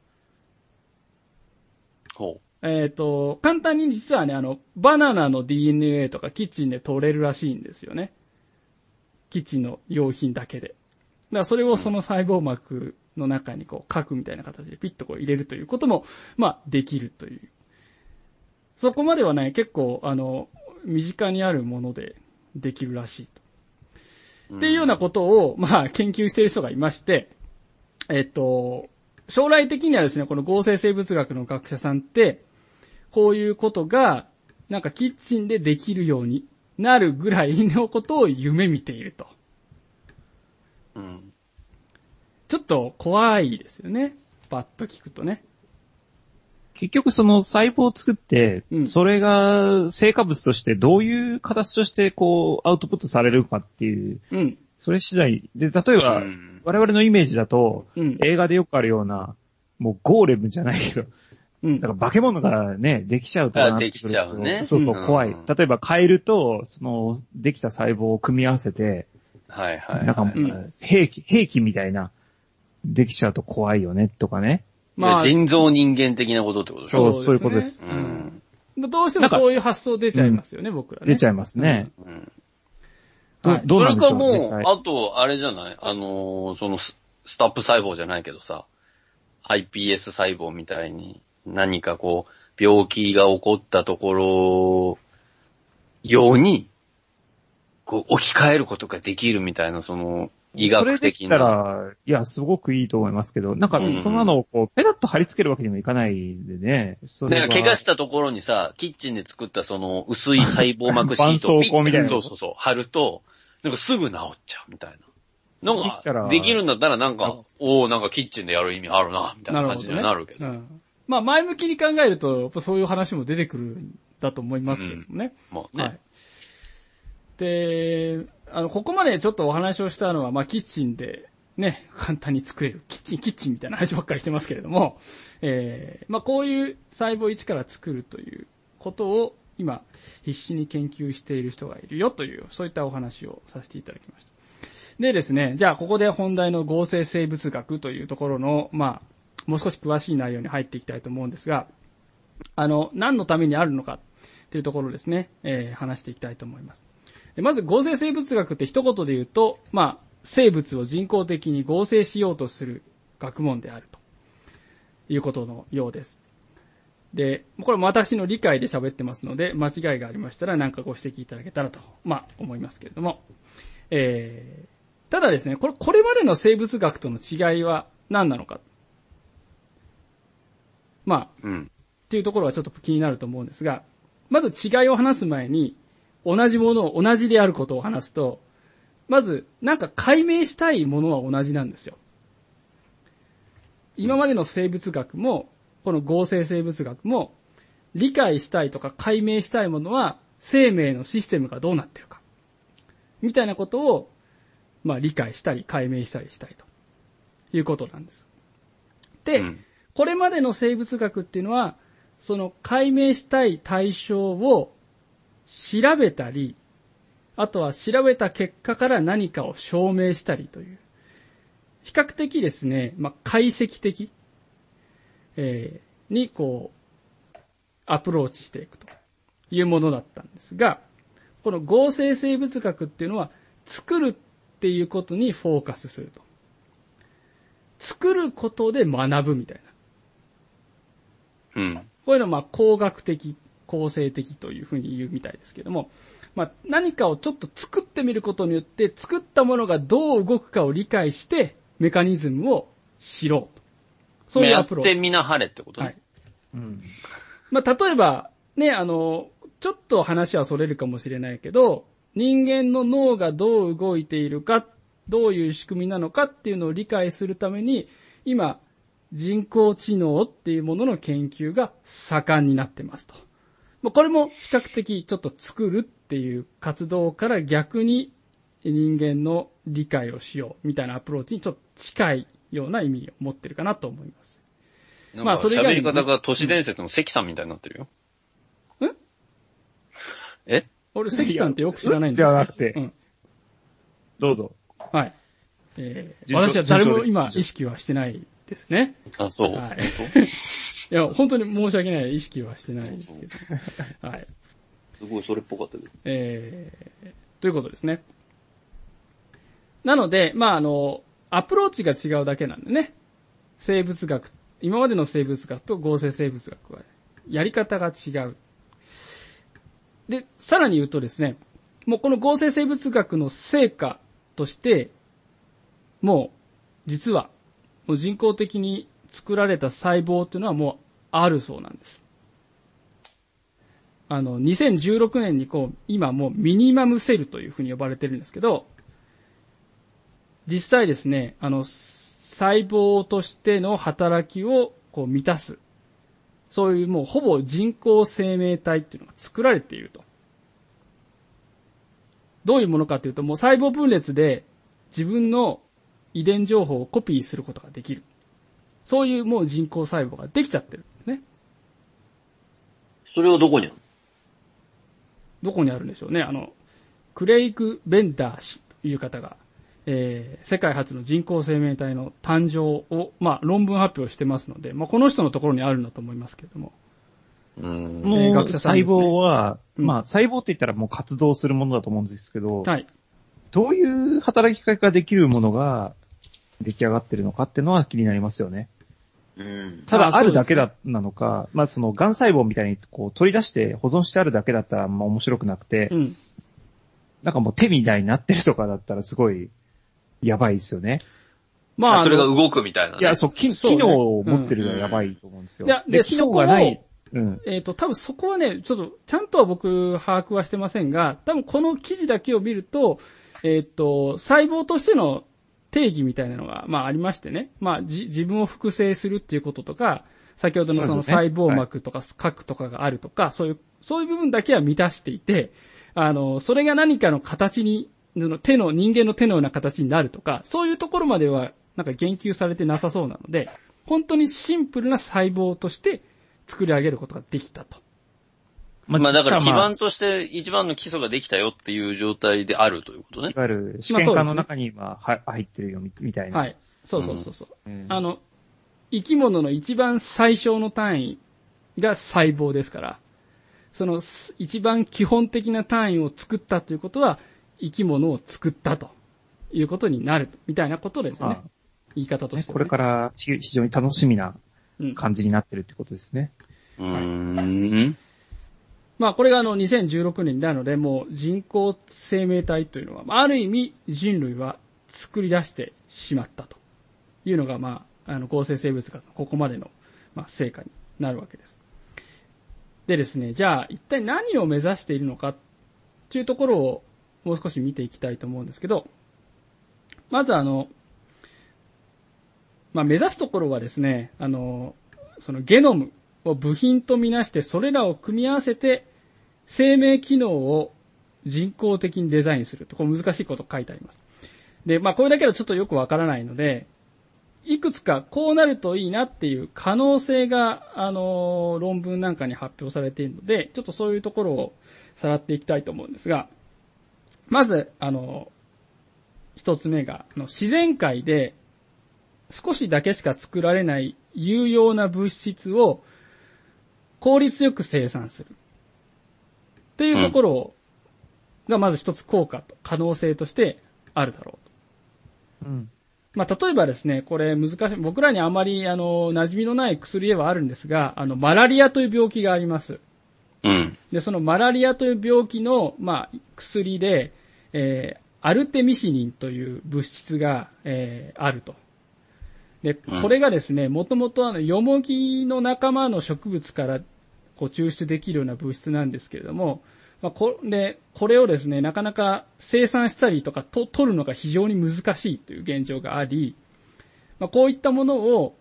ほう。簡単に実はね、バナナの DNA とかキッチンで取れるらしいんですよね。キッチンの用品だけで。だからそれをその細胞膜の中にこう、核みたいな形でピッとこう入れるということも、まあ、できるという。そこまではね、結構、身近にあるものでできるらしいと。っていうようなことを、まあ、研究している人がいまして、将来的にはですね、この合成生物学の学者さんって、こういうことが、なんかキッチンでできるようになるぐらいのことを夢見ていると。ちょっと怖いですよね。パッと聞くとね。 結局その細胞を作って、それが成果物としてどういう形としてこうアウトプットされるかっていう、それ次第で、例えば、我々のイメージだと、映画でよくあるような、 もうゴーレムじゃないけど、だから化け物がね、できちゃうとかなってくると。 できちゃうね。 そうそう、怖い。例えばカエルと、できた細胞を組み合わせて、 はいはい。 なんか、兵器みたいな、できちゃうと怖いよね、とかね。 まあ、人造人間的なことってことでしょ？ そういうことです。 どうしてもそういう発想出ちゃいますよね、僕らね。 出ちゃいますね。 どうなんでしょう？それかもう、あと、あれじゃない？スタップ細胞じゃないけどさ、iPS 細胞みたいに、何かこう、病気が起こったところ、ように、こう、置き換えることができるみたいな、医学的な。それできたら、いや、すごくいいと思いますけど、なんか、そんなのをこう、ペタッと貼り付けるわけにもいかないんでね。 なんか、怪我したところにさ、キッチンで作った薄い細胞膜シートを絆創膏みたいな。 そう、貼ると、なんかすぐ治っちゃうみたいな。のが、できるんだったらなんか、なんかキッチンでやる意味あるな、みたいな感じにはなるけど。 まあ、前向きに考えると、そういう話も出てくるんだと思いますけどね。 まあね。はい。 で、ここまでちょっとお話をしたのは、まあ、キッチンで、ね、簡単に作れる。キッチンみたいな話ばっかりしてますけれども、まあ、こういう細胞一から作るということを、今、必死に研究している人がいるよという、そういったお話をさせていただきました。でですね、じゃあここで本題の合成生物学というところの、まあ、もう少し詳しい内容に入っていきたいと思うんですが、何のためにあるのかというところですね、話していきたいと思います。まず合成生物学って一言で言うと、まあ、生物を人工的に合成しようとする学問であるということのようです。で、これも私の理解で喋ってますので、間違いがありましたら何かご指摘いただけたらと、まあ、思いますけれども、ただですね、これまでの生物学との違いは何なのか。まあ、っていうところはちょっと気になると思うんですが、まず違いを話す前に、同じものを同じであることを話すと、まず、なんか解明したいものは同じなんですよ。今までの生物学も、この合成生物学も、理解したいとか解明したいものは、生命のシステムがどうなってるか。みたいなことを、まあ理解したり解明したりしたいということなんです。で、これまでの生物学っていうのは、その解明したい対象を調べたり、あとは調べた結果から何かを証明したりという、比較的ですね、まあ解析的、にこう、アプローチしていくというものだったんですが、この合成生物学っていうのは、作るっていうことにフォーカスすると。作ることで学ぶみたいな。こういうのはまあ工学的、構成的というふうに言うみたいですけども、まあ何かをちょっと作ってみることによって、作ったものがどう動くかを理解して、メカニズムを知ろうと。そういうアプローチ。 やってみなはれってことね。はい。 まあ例えば、ね、ちょっと話はそれるかもしれないけど、人間の脳がどう動いているか、どういう仕組みなのかっていうのを理解するために、今、人工知能っていうものの研究が盛んになってますと。これも比較的ちょっと作るっていう活動から逆に人間の理解をしようみたいなアプローチにちょっと近いような意味を持ってるかなと思います。 まあそれ以外に、ね、喋り方が都市伝説の関さんみたいになってるよ。え？ 俺関さんってよく知らないんですけど。 じゃなくて。どうぞ。 はい。私は誰も今意識はしてないですね。 あ、そう。 はい。いや、本当に申し訳ない意識はしてないですけど。はい。 すごいそれっぽかったけど。 ということですね。なので、まあアプローチが違うだけなんでね。生物学、今までの生物学と合成生物学はやり方が違う。で、さらに言うとですね、もうこの合成生物学の成果として、もう実はもう人工的に作られた細胞というのはもうあるそうなんです。2016年に今もうミニマムセルというふうに呼ばれてるんですけど、実際ですね、細胞としての働きを満たす。そういうもうほぼ人工生命体っていうのが作られていると。どういうものかというと、もう細胞分裂で自分の遺伝情報をコピーすることができる。 そういうもう人工細胞ができちゃってるんですね。 それはどこにあるの？ どこにあるんでしょうね。クレイグ・ベンダー氏という方が、世界初の人工生命体の誕生を、論文発表してますので、この人のところにあるんだと思いますけれども。 もう、細胞は、細胞って言ったらもう活動するものだと思うんですけど、はい。どういう働き方ができるものが出来上がってるのかっていうのは気になりますよね。ただあるだけなのか、その、癌細胞みたいにこう取り出して保存してあるだけだったら面白くなくて、なんかもう手みたいになってるとかだったらすごいやばいですよね。 それが動くみたいなね。 いや、機能を持ってるのはやばいと思うんですよ。 で、機能がない。多分そこはね、ちょっと、ちゃんとは僕、把握はしてませんが、多分この記事だけを見ると、細胞としての定義みたいなのが、ありましてね。自分を複製するっていうこととか、先ほどのその細胞膜とか核とかがあるとか、そういう部分だけは満たしていて、それが何かの形に、人間の手のような形になるとか、そういうところまでは、なんか言及されてなさそうなので、本当にシンプルな細胞として作り上げることができたと。 だから基盤として一番の基礎ができたよっていう状態であるということね。 いわゆる試験管の中に今入ってるよみたいな。 はい。そう。生き物の一番最小の単位が細胞ですから、その一番基本的な単位を作ったということは、生き物を作ったということになるみたいなことですよね。言い方としては、ね。これから非常に楽しみな感じになってるってことですね。 これが2016年なので、もう人工生命体というのは、ある意味人類は作り出してしまったというのが、合成生物学のここまでの、成果になるわけです。でですね、じゃあ一体何を目指しているのかっていうところをもう少し見ていきたいと思うんですけど、まず目指すところはですね、そのゲノムを部品とみなして、それらを組み合わせて生命機能を人工的にデザインすると。これ難しいこと書いてあります。で、これだけはちょっとよくわからないので、いくつかこうなるといいなっていう可能性が、論文なんかに発表されているので、ちょっとそういうところをさらっていきたいと思うんですが、まず、一つ目が、自然界で少しだけしか作られない有用な物質を効率よく生産する。というところがまず一つ効果と可能性としてあるだろうと。例えばですね、これ難しい、僕らにあまり馴染みのない薬ではあるんですが、マラリアという病気があります。で、そのマラリアという病気の、薬で、アルテミシニンという物質が、あると。で、これがですね、もともとヨモギの仲間の植物から抽出できるような物質なんですけれども、これをですね、なかなか生産したりとか取るのが非常に難しいという現状があり、こういったものを、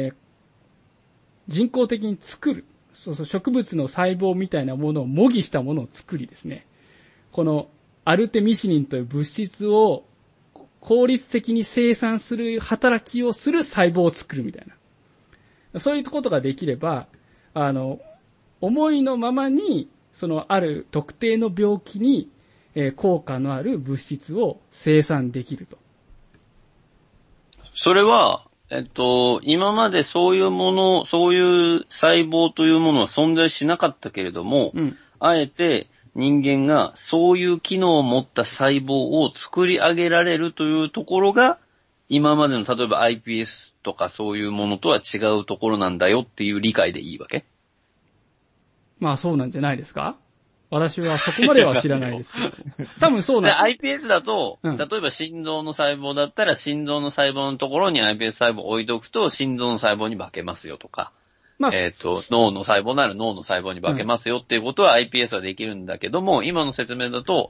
人工的に作る。植物の細胞みたいなものを模擬したものを作りですね、このアルテミシニンという物質を効率的に生産する働きをする細胞を作るみたいな。そういうことができれば、思いのままに、ある特定の病気に、効果のある物質を生産できると。 それは、今までそういうもの、そういう細胞というものは存在しなかったけれども、あえて人間がそういう機能を持った細胞を作り上げられるというところが、今までの例えば iPS とかそういうものとは違うところなんだよっていう理解でいいわけ？ そうなんじゃないですか？私はそこまでは知らないですけど。多分そうなんです。iPS だと、例えば心臓の細胞だったら心臓の細胞のところに iPS 細胞を置いておくと心臓の細胞に化けますよとか、脳の細胞なら脳の細胞に化けますよっていうことは iPS はできるんだけども、今の説明だと、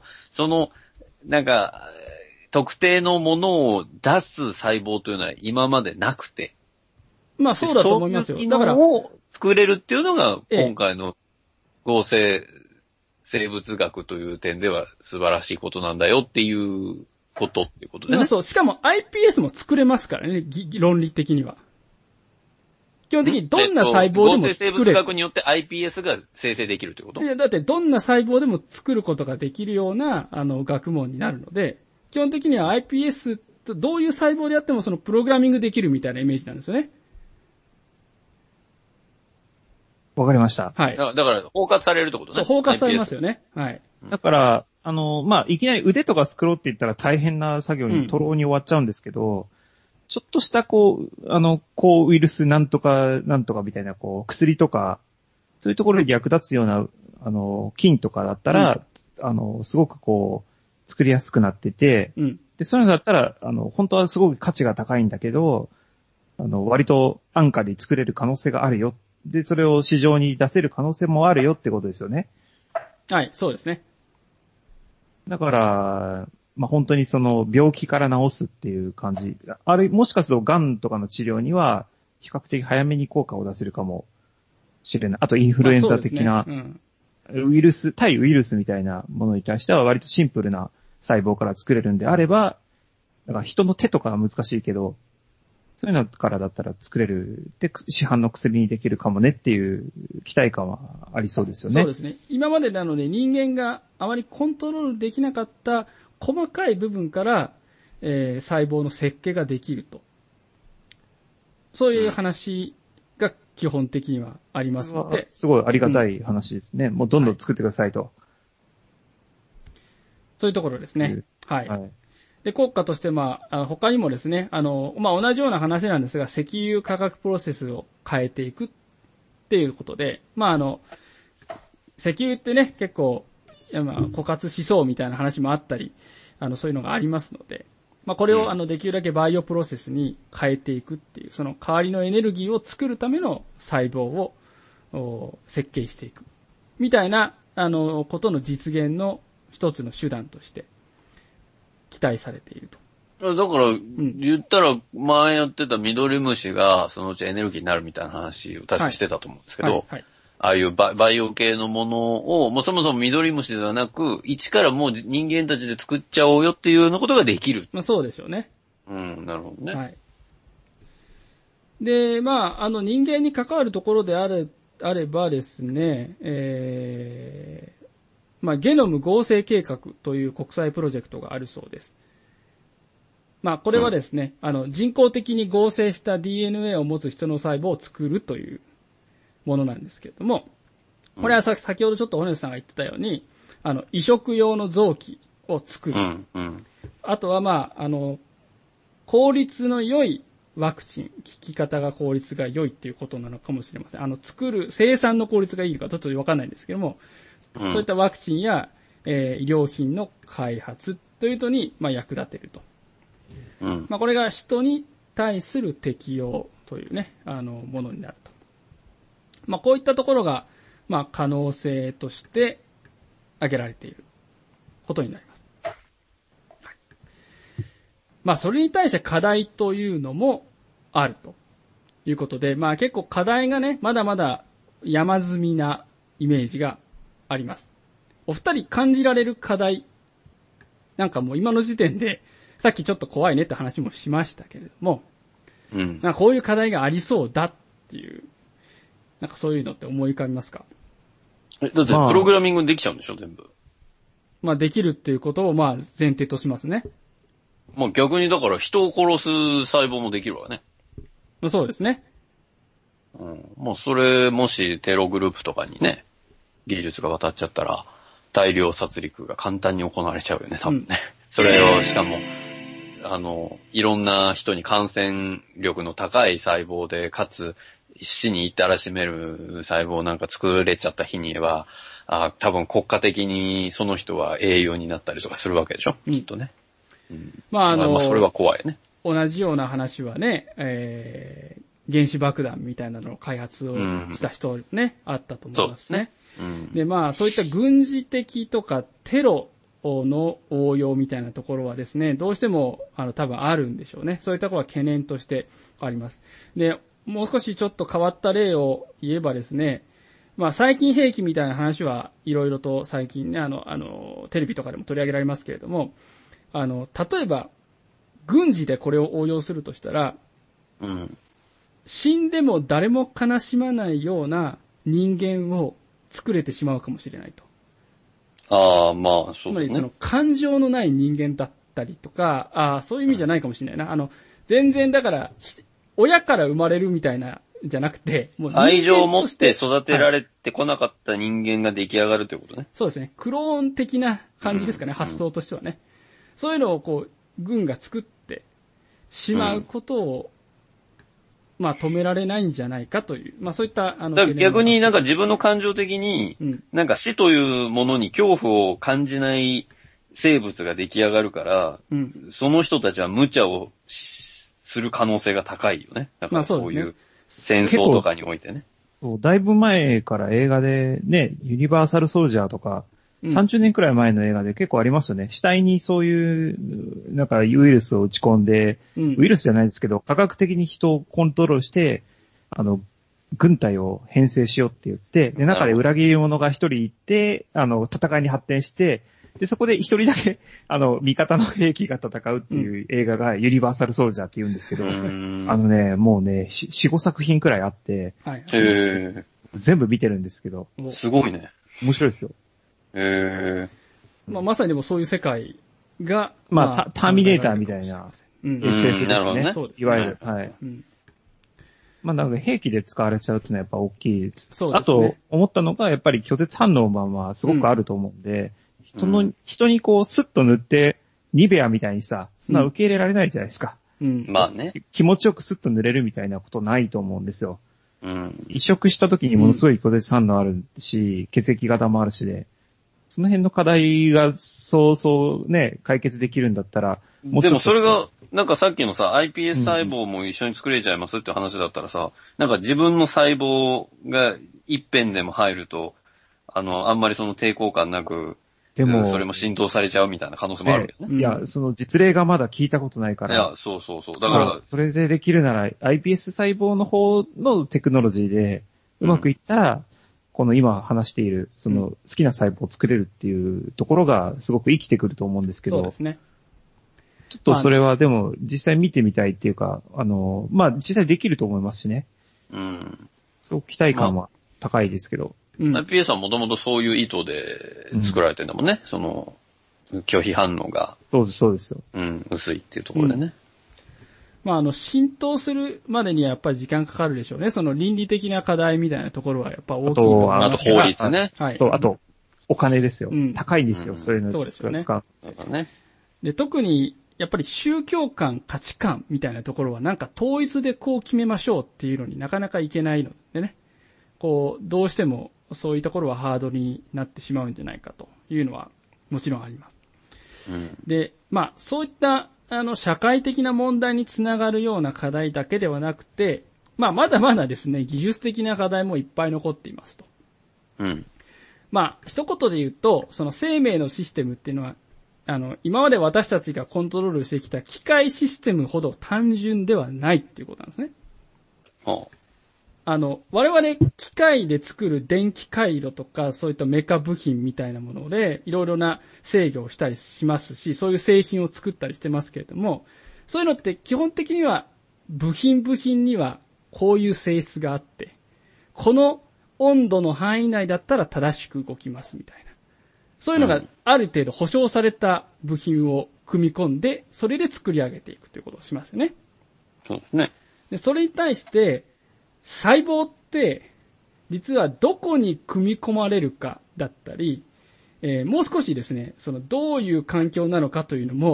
特定のものを出す細胞というのは今までなくて。 そうだと思いますよ。 そういう機能を作れるっていうのが今回の合成生物学という点では素晴らしいことなんだよっていうことっていうことでね。 そう。しかも iPS も作れますからね、論理的には。 基本的にどんな細胞でも作れる。合成生物学によって iPS が生成できるってこと？ いや、だってどんな細胞でも作ることができるような、学問になるので、基本的には iPS とどういう細胞であってもそのプログラミングできるみたいなイメージなんですよね。 わかりました。 はい。 だから包括されるってことね。 そう、包括されますよね。はい。 だから、いきなり腕とか作ろうって言ったら大変な作業に、徒労に終わっちゃうんですけど、ちょっとした抗ウイルスなんとかみたいな、薬とか、そういうところに役立つような、菌とかだったら、すごく作りやすくなってて、で、そういうのだったら、本当はすごく価値が高いんだけど、割と安価で作れる可能性があるよ。で、それを市場に出せる可能性もあるよってことですよね。 はい、そうですね。 だから、本当にその病気から治すっていう感じ。もしかすると癌とかの治療には比較的早めに効果を出せるかもしれない。あとインフルエンザ的な、対ウイルスみたいなものに対しては割とシンプルな細胞から作れるんであれば、だから人の手とかは難しいけど、そういうのからだったら作れる。で、市販の薬にできるかもねっていう期待感はありそうですよね。 そうですね。今までなので人間があまりコントロールできなかった細かい部分から、細胞の設計ができると。そういう話が基本的にはありますので。 すごいありがたい話ですね。もうどんどん作ってくださいと。 そういうところですね。はい。で、効果として、他にもですね、同じような話なんですが、石油化学プロセスを変えていくっていうことで、石油ってね、結構、枯渇しそうみたいな話もあったり、そういうのがありますので、これをできるだけバイオプロセスに変えていくっていう、その代わりのエネルギーを作るための細胞を設計していく。みたいな、ことの実現の一つの手段として期待されていると。 だから、言ったら前やってたミドリムシがそのうちエネルギーになるみたいな話を確かしてたと思うんですけど、ああいうバイオ系のものを、もうそもそもミドリムシではなく、一からもう人間たちで作っちゃおうよっていうようなことができる。 そうですよね。 なるほどね。 はい。で、人間に関わるところであればですね、ゲノム合成計画という国際プロジェクトがあるそうです。これはですね、人工的に合成した DNA を持つ人の細胞を作るというものなんですけれども、これは先ほどちょっと骨さんが言ってたように、移植用の臓器を作る。あとは効率の良いワクチン、効き方が効率が良いっていうことなのかもしれません。生産の効率がいいのかちょっとわかんないんですけども、そういったワクチンや、医療品の開発というのに、役立てると。これが人に対する適用というね、ものになると。こういったところが、可能性として挙げられていることになります。それに対して課題というのもあるということで、結構課題がね、まだまだ山積みなイメージがあります。お二人感じられる課題、なんかもう今の時点で、さっきちょっと怖いねって話もしましたけれども、こういう課題がありそうだっていう、なんかそういうのって思い浮かびますか？ だってプログラミングできちゃうんでしょ、全部。 できるっていうことを前提としますね。 逆にだから人を殺す細胞もできるわね。 そうですね。 それもしテログループとかにね、技術が渡っちゃったら、大量殺戮が簡単に行われちゃうよね、多分ね。それを、しかも、いろんな人に感染力の高い細胞で、かつ、死に至らしめる細胞なんか作れちゃった日には、多分国家的にその人は英雄になったりとかするわけでしょ、きっとね。それは怖いね。同じような話はね、原子爆弾みたいなのの開発をした人ね、あったと思いますね。で、そういった軍事的とかテロの応用みたいなところはですね、どうしても、多分あるんでしょうね。そういったところは懸念としてあります。で、もう少しちょっと変わった例を言えばですね、細菌兵器みたいな話はいろいろと最近ね、テレビとかでも取り上げられますけれども、例えば、軍事でこれを応用するとしたら、 死んでも誰も悲しまないような人間を作れてしまうかもしれないと。 ああ、まあ、そうですね。 つまりその感情のない人間だったりとか、そういう意味じゃないかもしれないな。全然だから、親から生まれるみたいな、じゃなくて、 もう愛情を持って育てられてこなかった人間が出来上がるということね。 そうですね。クローン的な感じですかね、発想としてはね。そういうのをこう、軍が作ってしまうことを、まあ止められないんじゃないかという、まあそういっただから逆になんか自分の感情的に、なんか死というものに恐怖を感じない生物が出来上がるから、その人たちは無茶をする可能性が高いよね。だからそういう戦争とかにおいてね。 だいぶ前から映画でね、ユニバーサルソルジャーとか、30年くらい前の映画で結構ありますよね。死体にそういう、なんかウイルスを打ち込んで、ウイルスじゃないですけど、科学的に人をコントロールして、軍隊を編成しようって言って、で、中で裏切り者が一人いて、戦いに発展して、で、そこで一人だけ、味方の兵器が戦うっていう映画がユニバーサルソルジャーって言うんですけど、もうね、4、5作品くらいあって、全部見てるんですけど。 すごいね。 面白いですよ。 まさにでもそういう世界が、 ターミネーターみたいな SF ですね。いわゆる。はい。なんか兵器で使われちゃうっていうのはやっぱ大きいです。あと、思ったのが、やっぱり拒絶反応はすごくあると思うんで、人にこう、スッと塗って、ニベアみたいにさ、そんな受け入れられないじゃないですか。 まあね。 気持ちよくスッと塗れるみたいなことないと思うんですよ。移植した時にものすごい拒絶反応あるし、血液型もあるしで、その辺の課題がそうね、解決できるんだったら、 でもそれが、なんかさっきのさ、iPS 細胞も一緒に作れちゃいますって話だったらさ、なんか自分の細胞が一辺でも入ると、あんまりその抵抗感なく、でも、それも浸透されちゃうみたいな可能性もあるよね。 いや、その実例がまだ聞いたことないから。 いや、そう。だから、 それでできるなら iPS 細胞の方のテクノロジーでうまくいったら、この今話している、その好きな細胞を作れるっていうところがすごく生きてくると思うんですけど。 そうですね。 ちょっとそれはでも実際見てみたいっていうか、実際できると思いますしね。すごく期待感は高いですけど。 iPS はもともとそういう意図で作られてるんだもんね。その、拒否反応が。 そうですよ。 薄いっていうところでね。 浸透するまでにはやっぱり時間かかるでしょうね。その倫理的な課題みたいなところはやっぱ大きいと思います。 あと法律ね。 そう、あと、お金ですよ。高いんですよ、そういうのそうですよね。 そうだね。 で、特に、やっぱり宗教観、価値観みたいなところはなんか統一でこう決めましょうっていうのになかなかいけないのでね。どうしてもそういうところはハードになってしまうんじゃないかというのはもちろんあります。で、そういった社会的な問題につながるような課題だけではなくて、まだまだですね、技術的な課題もいっぱい残っていますと。一言で言うと、その生命のシステムっていうのは、今まで私たちがコントロールしてきた機械システムほど単純ではないっていうことなんですね。我々機械で作る電気回路とか、そういったメカ部品みたいなもので、いろいろな制御をしたりしますし、そういう製品を作ったりしてますけれども、そういうのって基本的には、部品にはこういう性質があって、この温度の範囲内だったら正しく動きますみたいな。そういうのがある程度保証された部品を組み込んで、それで作り上げていくということをしますよね。 そうですね。 で、それに対して、細胞って、実はどこに組み込まれるかだったり、もう少しですね、どういう環境なのかというのも、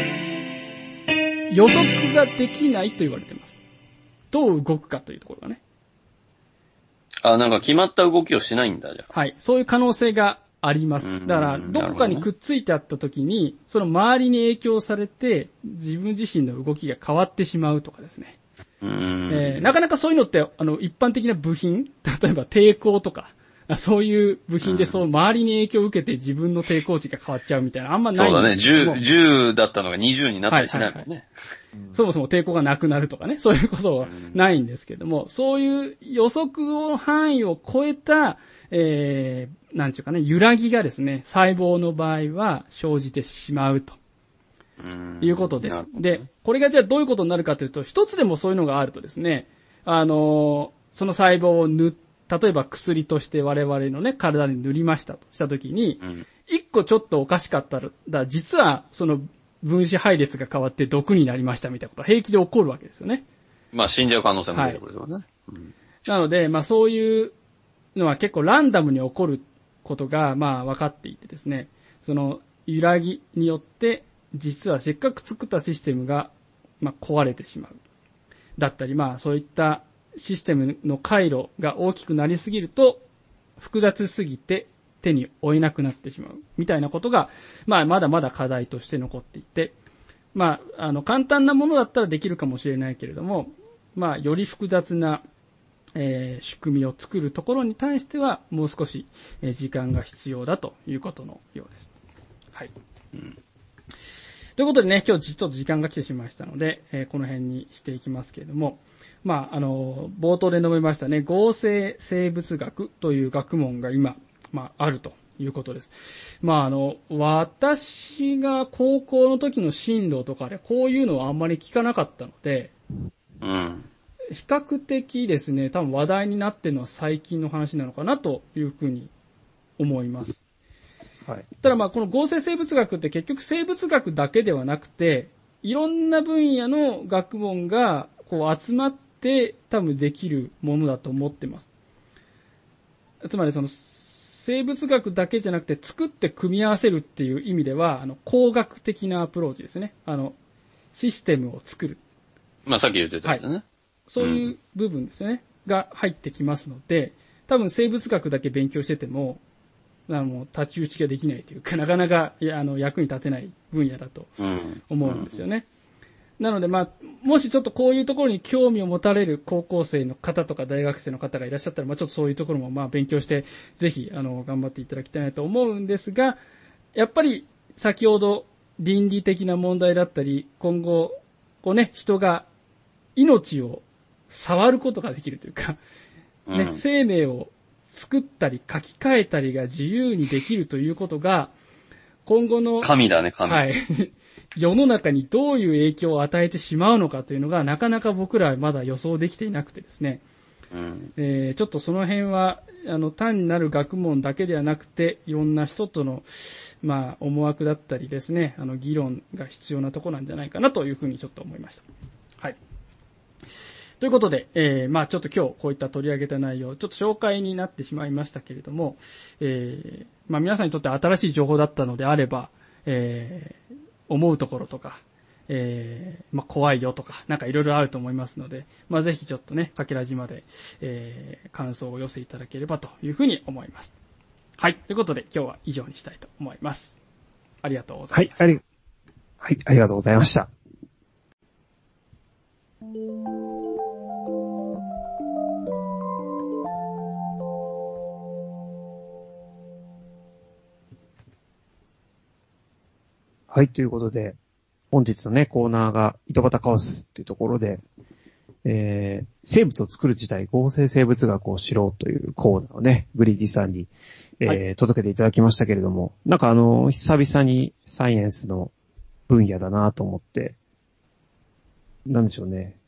予測ができないと言われています。どう動くかというところがね。 なんか決まった動きをしないんだ、じゃあ。 はい。そういう可能性があります。だから、どこかにくっついてあった時に、その周りに影響されて、自分自身の動きが変わってしまうとかですね。なかなかそういうのって、一般的な部品、例えば抵抗とか、そういう部品で周りに影響を受けて自分の抵抗値が変わっちゃうみたいな、あんまないんですけども。 そうだね。10だったのが20になったりしないもんね。 そもそも抵抗がなくなるとかね、そういうことはないんですけども、そういう予測の範囲を超えた、なんていうかね、揺らぎがですね、細胞の場合は生じてしまうと。いうことです。で、これがじゃあどういうことになるかというと、一つでもそういうのがあるとですね、 その細胞を例えば薬として我々のね、体に塗りましたとしたときに、一個ちょっとおかしかったら、実はその分子配列が変わって毒になりましたみたいなことは平気で起こるわけですよね。 まあ死んじゃう可能性も出てくるよね。 なので、まあそういうのは結構ランダムに起こることがまあ分かっていてですね、その揺らぎによって実はせっかく作ったシステムがまあ壊れてしまう。だったり、まあそういったシステムの回路が大きくなりすぎると複雑すぎて手に負えなくなってしまうみたいなことが、まあまだまだ課題として残っていて、まあ簡単なものだったらできるかもしれないけれども、まあより複雑な、仕組みを作るところに対してはもう少し、時間が必要だということのようです。はい。ということでね、今日ちょっと時間が来てしまいましたので、この辺にしていきますけれども、まあ、冒頭で述べましたね、合成生物学という学問が今、まあ、あるということです。まあ、私が高校の時の進路とかでこういうのはあんまり聞かなかったので、比較的ですね、多分話題になっているのは最近の話なのかなというふうに思います。はい。ただまあ、この合成生物学って結局生物学だけではなくて、いろんな分野の学問がこう集まって多分できるものだと思ってます。つまりその生物学だけじゃなくて作って組み合わせるっていう意味では、工学的なアプローチですね。システムを作る。 まあさっき言ってたやつね。はい、 そういう部分ですよね。が入ってきますので、多分生物学だけ勉強してても、太刀打ちができないというか、なかなか役に立てない分野だと思うんですよね。なのでまあ、もしちょっとこういうところに興味を持たれる高校生の方とか大学生の方がいらっしゃったら、まあちょっとそういうところもまあ勉強して、ぜひ頑張っていただきたいなと思うんですが、やっぱり先ほど倫理的な問題だったり、今後、こうね、人が命を触ることができるというか、ね、生命を作ったり書き換えたりが自由にできるということが、今後の、 神だね、神。 はい。世の中にどういう影響を与えてしまうのかというのが、なかなか僕らはまだ予想できていなくてですね。ちょっとその辺は、単になる学問だけではなくて、いろんな人との、まあ、思惑だったりですね、議論が必要なところなんじゃないかなというふうにちょっと思いました。はい。ということで、まあちょっと今日こういった取り上げた内容、ちょっと紹介になってしまいましたけれども、まあ皆さんにとって新しい情報だったのであれば、思うところとか、まあ怖いよとか、なんかいろいろあると思いますので、まあぜひちょっとね、かけらじまで、感想をお寄せいただければというふうに思います。はい。ということで今日は以上にしたいと思います。ありがとうございます。 はい、ありがとうございました。はい、ということで、本日のね、コーナーが、井戸端カオスっていうところで、生物を作る時代、合成生物学を知ろうというコーナーをね、グリーディさんに、届けていただきましたけれども、なんか久々にサイエンスの分野だなと思って、なんでしょうね、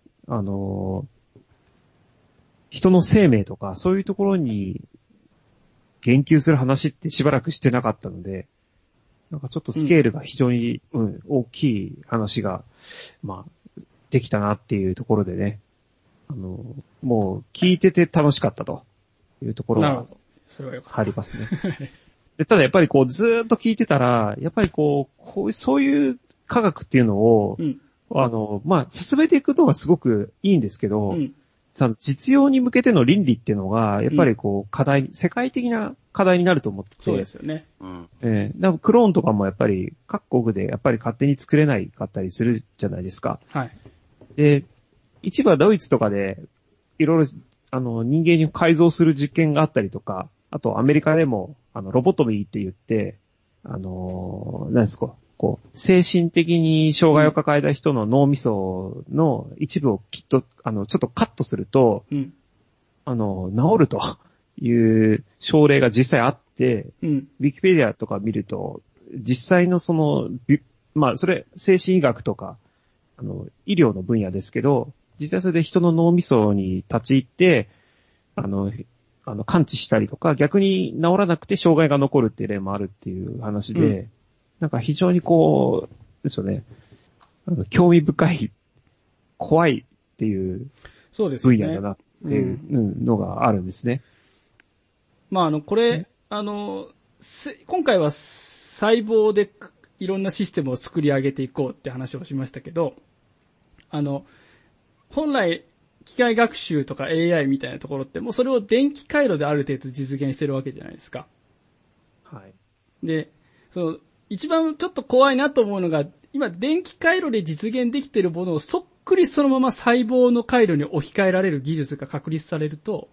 人の生命とか、そういうところに言及する話ってしばらくしてなかったので、なんかちょっとスケールが非常に、大きい話が、まあ、できたなっていうところでね、もう聞いてて楽しかったというところがありますね。でただやっぱりこうずーっと聞いてたら、やっぱりそういう科学っていうのを、まあ、進めていくのがすごくいいんですけど、実用に向けての倫理っていうのが、やっぱり課題、世界的な課題になると思ってて。 そうですよね。 なんかクローンとかもやっぱり各国でやっぱり勝手に作れないかったりするじゃないですか。 はい。 で、一部はドイツとかで、いろいろ、人間に改造する実験があったりとか、あとアメリカでも、ロボトミーって言って、何ですか、精神的に障害を抱えた人の脳みその一部をきっと、ちょっとカットすると、治るという症例が実際あって、ウィキペディアとか見ると、実際のまあ、それ、精神医学とか、医療の分野ですけど、 実際それで人の脳みそに立ち入って、感知したりとか、逆に治らなくて障害が残るっていう例もあるっていう話で、なんか非常にこう、ですよね、興味深い、怖いっていう分野だなっていうのがあるんですね。 まあこれ、今回は細胞でいろんなシステムを作り上げていこうって話をしましたけど、本来、機械学習とか AI みたいなところってもうそれを電気回路である程度実現してるわけじゃないですか。 はい。 で、一番ちょっと怖いなと思うのが、今電気回路で実現できているものをそっくりそのまま細胞の回路に置き換えられる技術が確立されると、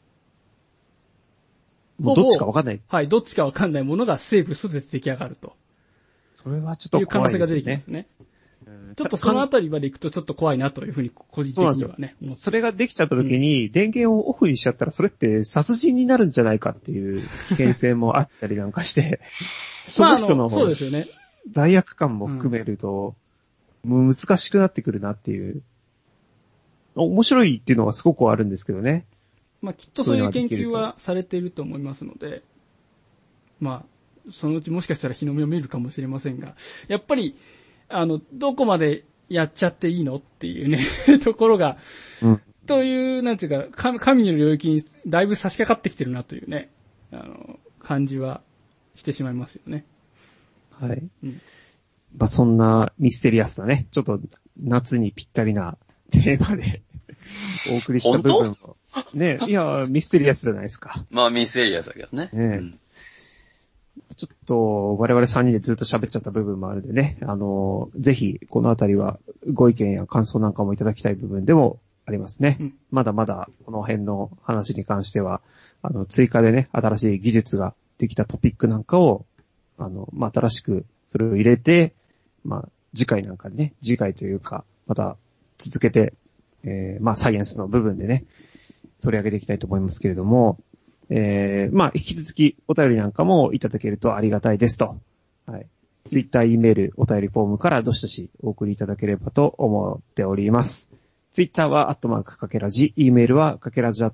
もうどっちかわかんない。 はい、どっちかわかんないものが生物で出来上がると。 それはちょっと怖いですね。いう可能性が出てきますね。ちょっとそのあたりまで行くとちょっと怖いなというふうに個人的にはね。 それができちゃった時に電源をオフにしちゃったらそれって殺人になるんじゃないかっていう危険性もあったりなんかして、その人のそうですよね。 罪悪感も含めると、難しくなってくるなっていう。面白いっていうのはすごくあるんですけどね。 まあきっとそういう研究はされていると思いますので、まあ、そのうちもしかしたら日の目を見るかもしれませんが、やっぱり、どこまでやっちゃっていいのっていうね、ところが、という、なんていうか、神の領域にだいぶ差し掛かってきてるなというね、感じはしてしまいますよね。 はい。まあ、そんなミステリアスなね、ちょっと夏にぴったりなテーマでお送りした部分も。ね、いや、ミステリアスじゃないですか。 まあ、ミステリアスだけどね。 ちょっと、我々3人でずっと喋っちゃった部分もあるんでね、ぜひ、このあたりは、ご意見や感想なんかもいただきたい部分でもありますね。まだまだ、この辺の話に関しては、追加でね、新しい技術ができたトピックなんかを、まあ、新しく、それを入れて、まあ、次回なんかにね、次回というか、また、続けて、まあ、サイエンスの部分でね、取り上げていきたいと思いますけれども、まあ、引き続きお便りなんかもいただけるとありがたいですと。はい。Twitter、E メール、お便りフォームからどしどしお送りいただければと思っております。Twitter はかけらじ、E メールはかけらじ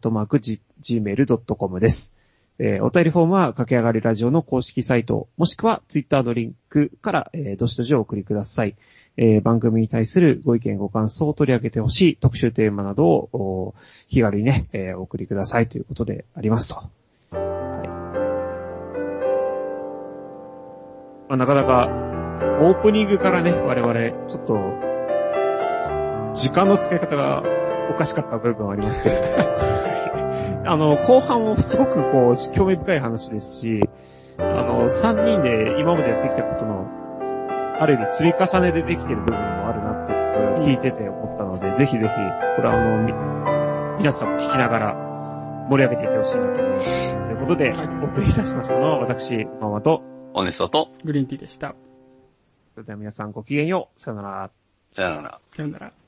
@gmail.com です。お便りフォームは駆け上がりラジオの公式サイト、もしくは Twitter のリンクから、どしどしお送りください。番組に対するご意見ご感想を取り上げてほしい特集テーマなどを気軽にね、お送りくださいということでありますと。はい。まあ、なかなかオープニングからね、我々ちょっと時間の使い方がおかしかった部分はありますけれども後半もすごくこう興味深い話ですし、3人で今までやってきたことのある意味積み重ねでできている部分もあるなって聞いてて思ったので、ぜひぜひ、これは皆さんも聞きながら盛り上げていってほしいなと思います。ということで、お送りいたしましたのは私、ママと、 オネストと、 グリーンティーでした。 それでは皆さんごきげんよう。さよなら。 さよなら。 さよなら。